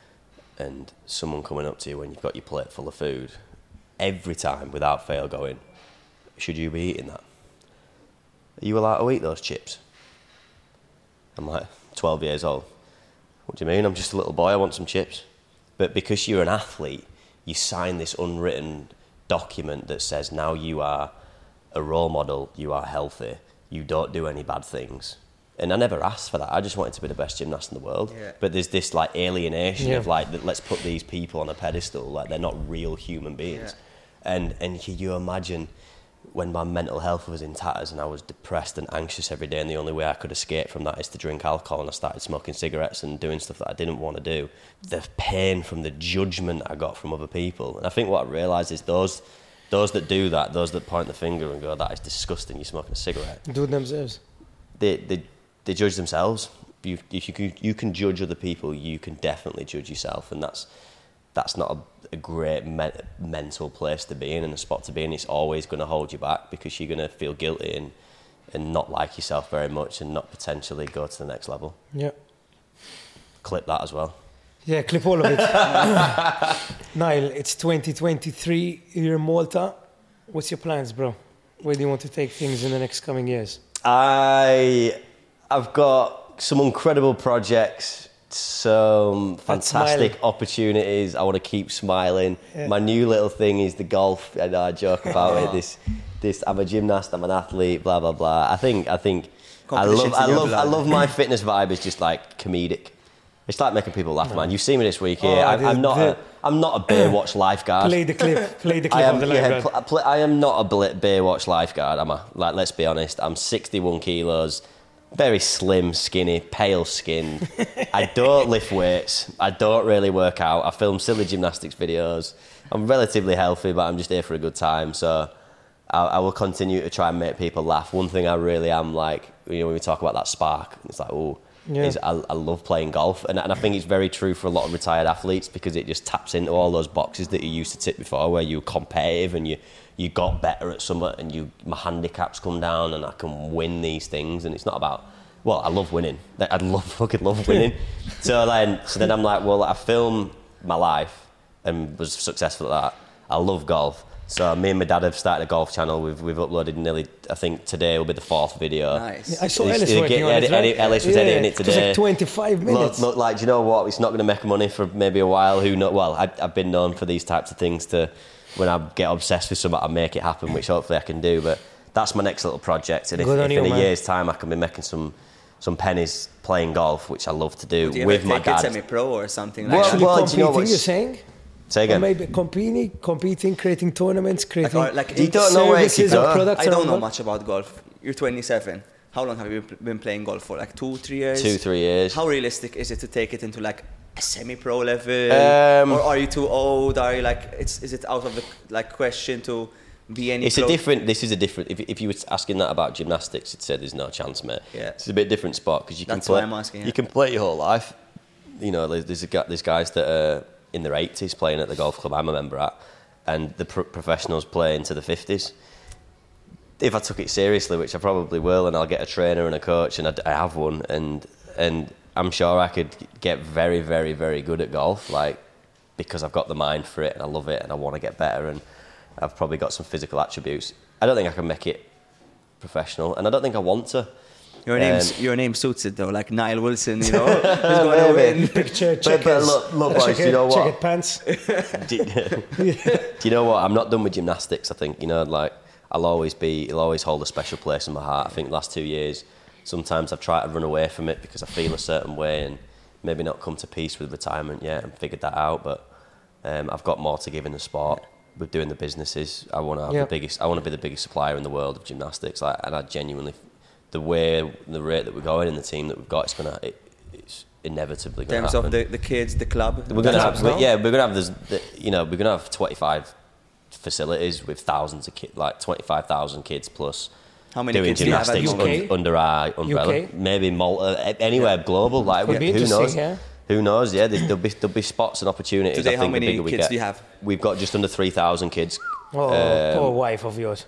and someone coming up to you when you've got your plate full of food, every time without fail going, should you be eating that? Are you allowed to eat those chips? I'm like, twelve years old. What do you mean? I'm just a little boy, I want some chips. But because you're an athlete, you sign this unwritten document that says now you are a role model, you are healthy, you don't do any bad things. And I never asked for that. I just wanted to be the best gymnast in the world. Yeah. But there's this like alienation Yeah. of like, that let's put these people on a pedestal, like they're not real human beings. And and can you imagine when my mental health was in tatters and I was depressed and anxious every day, and the only way I could escape from that is to drink alcohol, and I started smoking cigarettes and doing stuff that I didn't want to do. The pain from the judgment I got from other people. And I think what I realised is those those that do that, those that point the finger and go, that is disgusting, you're smoking a cigarette, Do it themselves. they they, they judge themselves. You, if you can, you can judge other people, you can definitely judge yourself, and that's that's not a, a great me- mental place to be in and a spot to be in. It's always going to hold you back because you're going to feel guilty and, and not like yourself very much and not potentially go to the next level. Yeah. Clip that as well. Yeah, clip all of it. Niall, it's twenty twenty-three, you're in Malta. What's your plans, bro? Where do you want to take things in the next coming years? I, I've got some incredible projects, some fantastic smile. opportunities. I want to keep smiling. Yeah. My new little thing is the golf. I know I joke about it. This, this. I'm a gymnast. I'm an athlete. Blah blah blah. I think. I think. I love. Competition's I in your love. I blood. love my fitness vibe. Is just like comedic. It's like making people laugh, man. You've seen me this week here. Oh, I'm, the- I'm not. the- A, I'm not a Baywatch lifeguard. Play the clip. Play the I clip am, of the yeah, lifeguard. pl- pl- I am not a Bla- Baywatch lifeguard, am I? Like, let's be honest. I'm sixty-one kilos, very slim, skinny, pale skin. I don't lift weights. I don't really work out. I film silly gymnastics videos. I'm relatively healthy, but I'm just here for a good time. So I, I will continue to try and make people laugh. One thing I really am like, you know, when we talk about that spark, it's like, oh, Yeah. is I, I love playing golf, and, and I think it's very true for a lot of retired athletes because it just taps into all those boxes that you used to tick before, where you're competitive and you you got better at something, and you my handicaps come down, and I can win these things, and it's not about, well, I love winning. I love fucking love winning. so then so then I'm like, well, I film my life and was successful at that. I love golf. So me and my dad have started a golf channel. We've we've uploaded nearly, I think today will be the fourth video. Nice. I saw It's- Ellis it- working it- on it, edit- right? edit- Ellis was Yeah, editing it It was today. like twenty-five minutes. Look, look, like, do you know what? It's not going to make money for maybe a while. Who know? Well, I, I've been known for these types of things to, when I get obsessed with something, I make it happen, which hopefully I can do. But that's my next little project. And if, Good on if you, in a man. year's time I can be making some some pennies playing golf, which I love to do, Would you with ever my take it dad. semi-pro or something Well, like Actually well, do you competing, know what's- you're saying? Say Or again. maybe competing, competing, creating tournaments, creating or like You don't know where it services could or go. products I don't around know golf? much about golf. You're twenty-seven. How long have you been playing golf for? Like two, three years? Two, three years. How realistic is it to take it into like a semi-pro level? Um, or are you too old? Are you like, it's, is it out of the like question to be any It's a clo- different. This is a different. If, if you were asking that about gymnastics, you'd say there's no chance, mate. Yeah. It's a bit different spot because you can That's play. why I'm asking, yeah. You can play your whole life. You know, there's there's, a, guy- there's guys that are in their eighties playing at the golf club I'm a member at, and the pro- professionals play into the fifties. If I took it seriously, which I probably will, and I'll get a trainer and a coach, and I, d- I have one, and and I'm sure I could get very, very, very good at golf, like because I've got the mind for it and I love it and I want to get better, and I've probably got some physical attributes. I don't think I can make it professional, and I don't think I want to. Your name, Um, your name suits it though, like Niall Wilson, you know, who's going to win. Picture, But- check but it. look- look, boys, check you know it, check what? it pants. do, do you know what? I'm not done with gymnastics. I think, you know, like I'll always be, it'll always hold a special place in my heart. I think the last two years, sometimes I've tried to run away from it because I feel a certain way and maybe not come to peace with retirement yet and figured that out. But um, I've got more to give in the sport. With doing the businesses, I want to have Yeah. the biggest. I want to be the biggest supplier in the world of gymnastics. Like, and I genuinely, the way, the rate that we're going in the team that we've got, it's gonna, it, it's inevitably In going to terms happen. of the, the kids, the club. We're gonna Clubs have, now? yeah, we're gonna have this, the, you know, we're gonna have twenty-five facilities with thousands of kids, like twenty-five thousand kids plus. How many doing kids do you have at the gymnastics moment? U K? un, under our umbrella, U K? maybe Malta, a- anywhere global. Like, Could be who interesting, knows? yeah. Who knows? Yeah, there's, there'll be there'll be spots and opportunities. Today, I think how many the bigger we kids get. do you have? We've got just under three thousand kids. Oh, Um, poor wife of yours.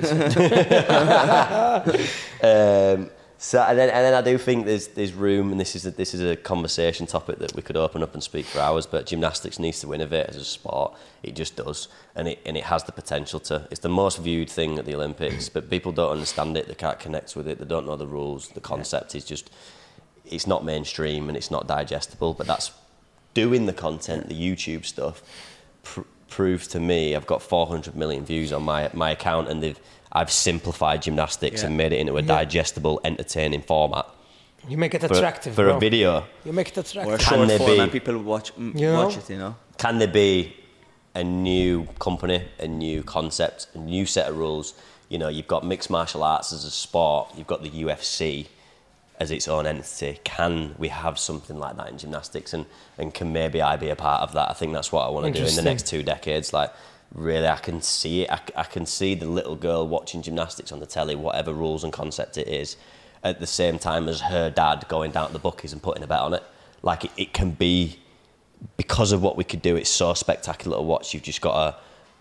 Um, so and then, and then I do think there's there's room, and this is a, this is a conversation topic that we could open up and speak for hours. But gymnastics needs to innovate as a sport. It just does, and it and it has the potential to. It's the most viewed thing at the Olympics, but people don't understand it. They can't connect with it. They don't know the rules. The concept is just, it's not mainstream and it's not digestible. But that's doing the content, the YouTube stuff. Pr- proves to me, I've got four hundred million views on my my account, and they've I've simplified gymnastics Yeah. and made it into a Yeah. digestible, entertaining format You make it for, attractive, for bro. a video. You make it Or a attractive. Can short there form be- and people watch m- You know? watch it, you know. Can there be a new company, a new concept, a new set of rules? You know, you've got mixed martial arts as a sport, you've got the U F C as its own entity. Can we have something like that in gymnastics, and, and can maybe I be a part of that? I think that's what I want to do in the Interesting. next two decades. Like, really, I can see it. I, c- I can see the little girl watching gymnastics on the telly, whatever rules and concept it is, at the same time as her dad going down to the bookies and putting a bet on it. Like, it, it can be, because of what we could do, it's so spectacular to watch. You've just got to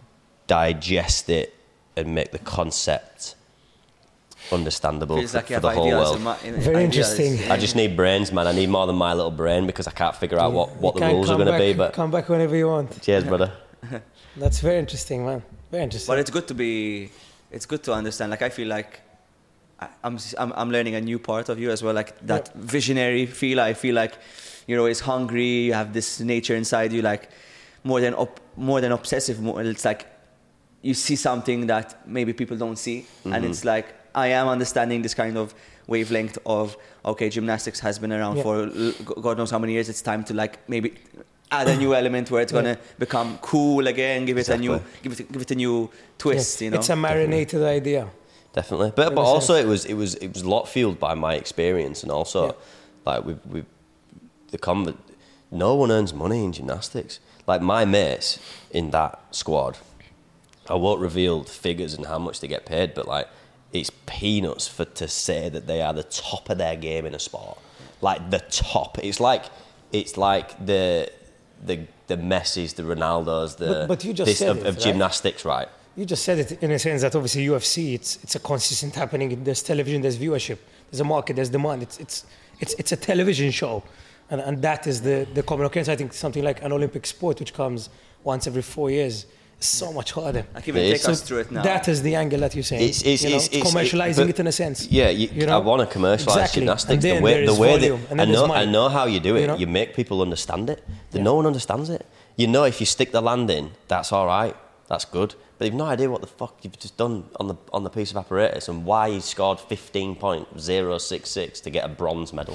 digest it and make the concept understandable Feels for, like you for have the whole ideas. world. in my- in- Very ideas. interesting. I just need brains, man. I need more than my little brain because I can't figure out what, what You the can rules are come going to be. back- But come back whenever you want. cheers, brother. That's very interesting, man. Very interesting. But it's good to be. It's good to understand. Like I feel like I- I'm I'm, I'm learning a new part of you as well. Like that visionary feel. I feel like you're always hungry. You have this nature inside you. Like more than op, more than obsessive. More, it's like you see something that maybe people don't see, and it's like I am understanding this kind of wavelength of okay, gymnastics has been around Yeah. for l- God knows how many years. It's time to like maybe add a new element where it's gonna become cool again. Give it a new, Exactly. give it, give it a new twist. Yeah. You know, It's a marinated idea. Definitely, but In but a also sense. it was it was it was a lot fueled by my experience, and also Yeah. like we we the convert. No one earns money in gymnastics. Like my mates in that squad, I won't reveal figures and how much they get paid, but like it's peanuts for to say that they are the top of their game in a sport, like the top. It's like it's like the the the Messis, the Ronaldos, the But- but you just this said of, it, of right? gymnastics, right? You just said it in a sense that obviously U F C, it's it's a consistent happening. There's television, there's viewership, there's a market, there's demand. It's it's it's it's a television show, and and that is the the common occurrence. I think something like an Olympic sport, which comes once every four years, so much harder. Like even It take is. us So through it now. that is the angle that you're saying. It's, it's, you know, it's, it's it's commercializing but- it in a sense. Yeah, you, You know? I want to commercialize Exactly. gymnastics. And then the way, there the is way volume, that, and I then there's know, I money. know how you do it. You know? You make people understand it. The Yeah. No one understands it. You know, if you stick the land in, that's all right. That's good. But you've no idea what the fuck you've just done on the on the piece of apparatus and why you scored fifteen point zero six six to get a bronze medal.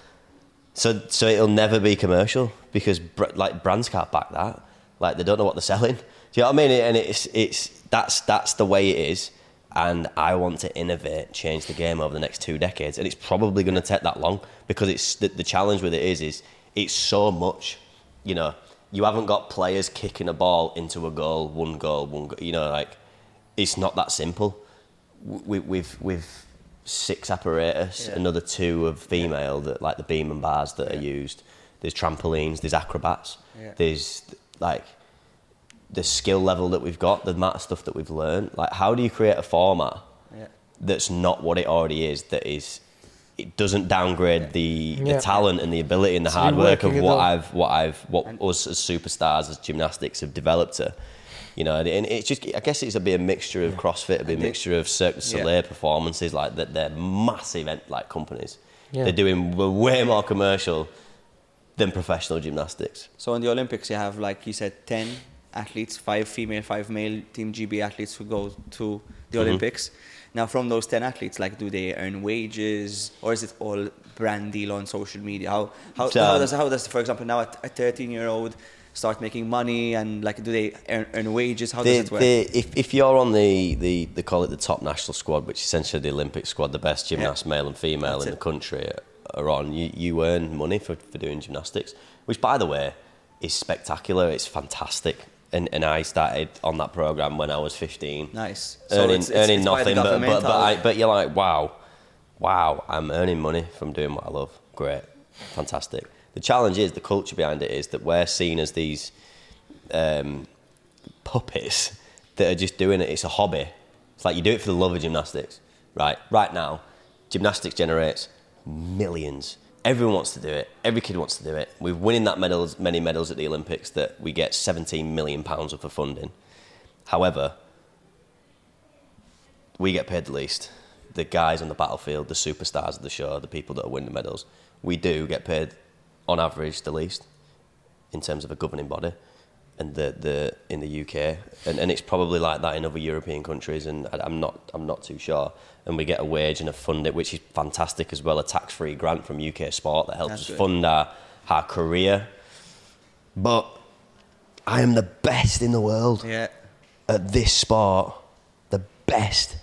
So, so it'll never be commercial because br- like brands can't back that. Like they don't know what they're selling. Do you know what I mean? And it's it's that's that's the way it is. And I want to innovate, change the game over the next two decades, and it's probably going to take that long because it's the, the challenge with it is is it's so much. You know, you haven't got players kicking a ball into a goal, one goal, one goal. You know, like it's not that simple. We, we've we've six apparatus, Yeah. another two of female that like the beam and bars that Yeah. are used. There's trampolines, there's acrobats, Yeah. there's like the skill level that we've got, the amount of stuff that we've learned. Like, how do you create a format Yeah. that's not what it already is? That is, it doesn't downgrade the, Yeah. the talent and the ability and the So hard you're work of working it what out. I've what I've what And- us as superstars as gymnastics have developed to. You know, and, and it's just, I guess it's a be a mixture of CrossFit, it'd be a And they- mixture of Cirque du Soleil performances, like that. They're massive, like companies. Yeah. They're doing way more commercial than professional gymnastics. So in the Olympics, you have, like you said, ten athletes, five female, five male Team G B athletes who go to the Mhm. Olympics. Now, from those ten athletes, like, do they earn wages, or is it all brand deal on social media? How how, So, how um, does how does for example now a thirteen year old start making money, and like, do they earn, earn wages? How They- does it work? they- if, if you're on the, the, they call it the top national squad, which is essentially the Olympic squad, the best gymnasts, male and female That's in it. the country are on, you, you earn money for, for doing gymnastics, which, by the way, is spectacular. It's fantastic. And, and I started on that programme when I was fifteen. Nice. Earning, it's, it's, earning it's by the nothing, but, but, but, governmental- I, but you're like, wow, wow, I'm earning money from doing what I love. Great. Fantastic. The challenge is, the culture behind it is that we're seen as these um, puppets that are just doing it. It's a hobby. It's like you do it for the love of gymnastics, right? Right now, gymnastics generates millions. Everyone wants to do it. Every kid wants to do it. We're winning that medals, many medals at the Olympics that we get seventeen million pounds worth of funding. However, we get paid the least. The guys on the battlefield, the superstars of the show, the people that are winning the medals, we do get paid on average the least in terms of a governing body, and the, the in the U K, and, and it's probably like that in other European countries, and I- I'm not I'm not too sure. And we get a wage and a fund it, which is fantastic as well, a tax-free grant from U K Sport that helps That's us good. fund our our career. But I am the best in the world yeah. at this sport, the best,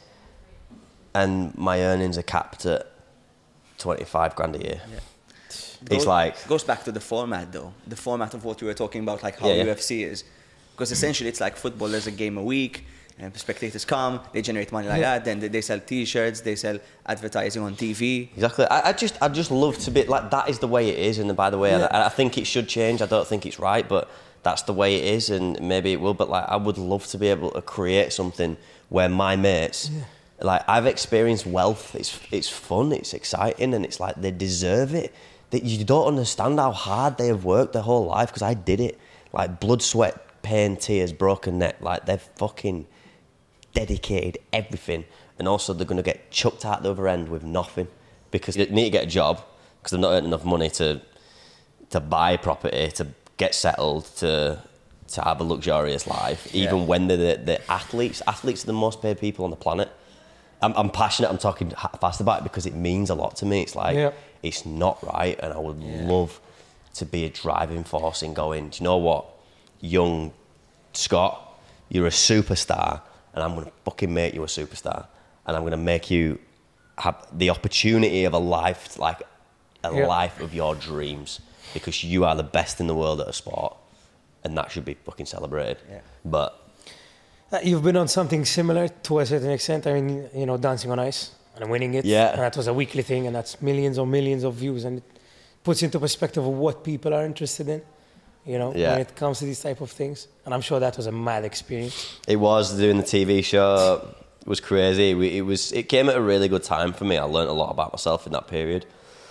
and my earnings are capped at twenty-five grand a year. Yeah. It's Goes- like- goes back to the format though, the format of what you were talking about, like how Yeah, yeah. U F C is, because essentially it's like football. There's a game a week, and spectators come, they generate money like Yeah. that. Then they, they sell T-shirts, they sell advertising on T V. Exactly. I, I just, I just love to be like that. Is the way it is, and by the way, Yeah. I, I think it should change. I don't think it's right, but that's the way it is, and maybe it will. But like, I would love to be able to create something where my mates, like, I've experienced wealth. It's, it's fun. It's exciting, and it's like they deserve it. That you don't understand how hard they have worked their whole life, because I did it. Like blood, sweat, pain, tears, broken neck. Like they've fucking dedicated everything, and also they're going to get chucked out the other end with nothing because they need to get a job because they've not earned enough money to to buy property, to get settled, to to have a luxurious life. Even Yeah. when they're the, the athletes, athletes are the most paid people on the planet. I'm, I'm passionate. I'm talking ha- fast about it because it means a lot to me. It's like Yeah. it's not right, and I would Yeah. love to be a driving force in going. Do you know what, young Scott, you're a superstar, and I'm going to fucking make you a superstar, and I'm going to make you have the opportunity of a life, like a Yeah. life of your dreams, because you are the best in the world at a sport, and that should be fucking celebrated. Yeah. But Uh, You've been on something similar to a certain extent. I mean, you know, Dancing on Ice and winning it. Yeah. And that was a weekly thing, and that's millions or millions of views, and it puts into perspective of what people are interested in, you know, Yeah. when it comes to these type of things. And I'm sure that was a mad experience. it was doing the T V show. It was crazy. We, it was. It came at a really good time for me. I learned a lot about myself in that period.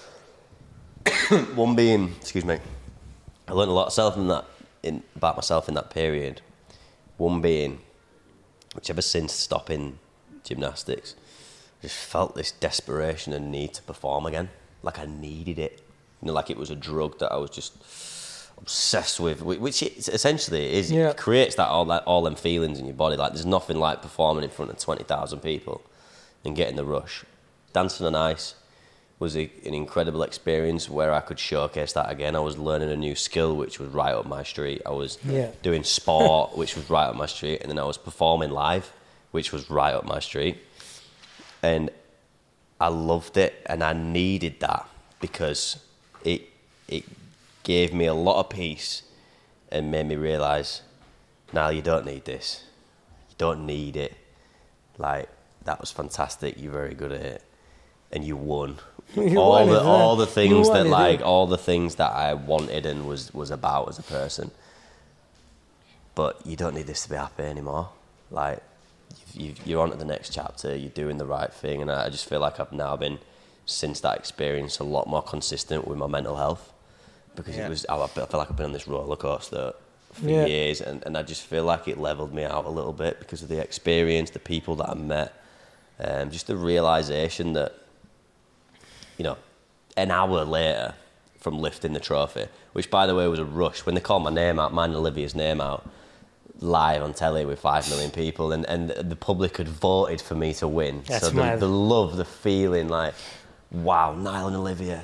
One being, excuse me, I learned a lot of self in that, in about myself in that period. One being, which ever since stopping gymnastics, I just felt this desperation and need to perform again. Like I needed it. You know, like it was a drug that I was just obsessed with, which it essentially is. Yeah. It creates that all that all them feelings in your body. Like there's nothing like performing in front of twenty thousand people and getting the rush. Dancing on Ice was a, an incredible experience where I could showcase that again. I was learning a new skill, which was right up my street. I was Yeah. doing sport, which was right up my street, and then I was performing live, which was right up my street. And I loved it, and I needed that because it it gave me a lot of peace and made me realise, now you don't need this. You don't need it. Like, that was fantastic. You're very good at it. And you won. You all won the it, all man. the things You won that it, like yeah. all the things that I wanted and was was about as a person. But you don't need this to be happy anymore. Like you've, you've, you're on to the next chapter. You're doing the right thing, and I, I just feel like I've now been, since that experience, a lot more consistent with my mental health because Yeah. it was. I feel like I've been on this roller coaster for Yeah. years, and, and I just feel like it leveled me out a little bit because of the experience, the people that I met, um, just the realization that, you know, an hour later from lifting the trophy, which by the way was a rush, when they called my name out, mine and Olivia's name out, live on telly with five million people, and, and the public had voted for me to win. That's so the, mad. the love, the feeling, like, wow, Niall and Olivia.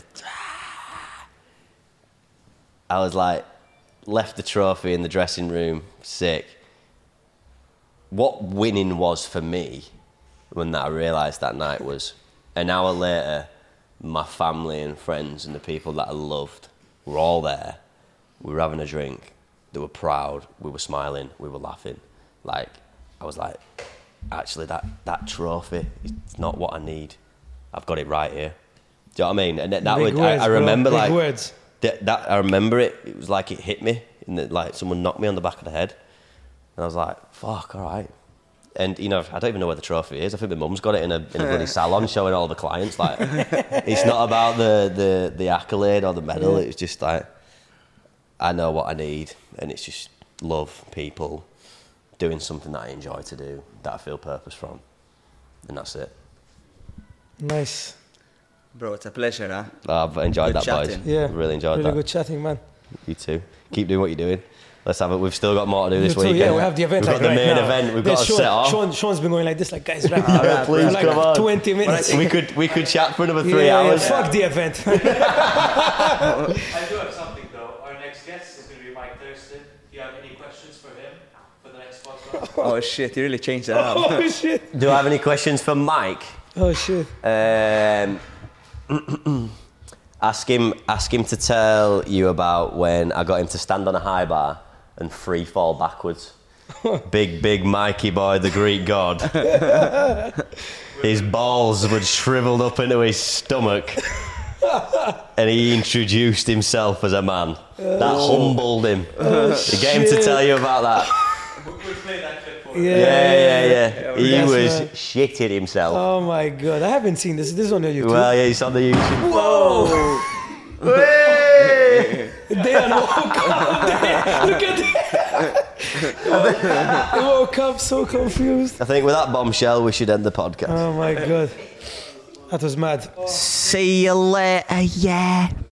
I was like, left the trophy in the dressing room, sick. What winning was for me, when that I realised that night, was an hour later, my family and friends and the people that I loved were all there. We were having a drink. They were proud. We were smiling. We were laughing. Like, I was like, actually, that, that trophy is not what I need. I've got it right here. Do you know what I mean? And that, that Big would, words, I, I bro. remember Big like words. that, that. I remember it. It was like it hit me, and that, like someone knocked me on the back of the head, and I was like, "Fuck, all right." And you know, I don't even know where the trophy is. I think my mum's got it in a in a bloody salon, showing all the clients. Like, it's not about the the the accolade or the medal. Yeah. It's just like, I know what I need, and it's just love, people, doing something that I enjoy to do, that I feel purpose from, and that's it. Nice. Bro, it's a pleasure, huh? I've enjoyed Good that, chatting. boys. Yeah. Really enjoyed really that. good chatting, man. You too. Keep doing what you're doing. Let's have it. We've still got more to do this You too, weekend. yeah, we have the event We've like got the right main now. event. We've There's got to Sean, set off. Sean, Sean's been going like this, like guys, wrap Alright, up. please, like come on. twenty minutes. we could we could chat for another three yeah, hours. Yeah, fuck the event. I do have something though. Our next guest is going to be Mike Thurston. Do you have any questions for him for the next podcast? Oh shit, you really changed that up. Oh shit. Do I have any questions for Mike? Oh shit. Um, ask him ask him to tell you about when I got him to stand on a high bar and free fall backwards. Big, big Mikey boy, the Greek god. His balls were shriveled up into his stomach. And he introduced himself as a man. That humbled him. Oh, You get him to shit. tell you about that. We'll play that clip for Yeah, you. Yeah, yeah, yeah. He Yes, was man. shitting himself. Oh my god, I haven't seen this. This is on your YouTube. Well, yeah, he's on the YouTube. Whoa! Hey! Dan woke up. Dan, look at that. He woke up so confused. I think with that bombshell, we should end the podcast. Oh my god. That was mad. See you later, yeah.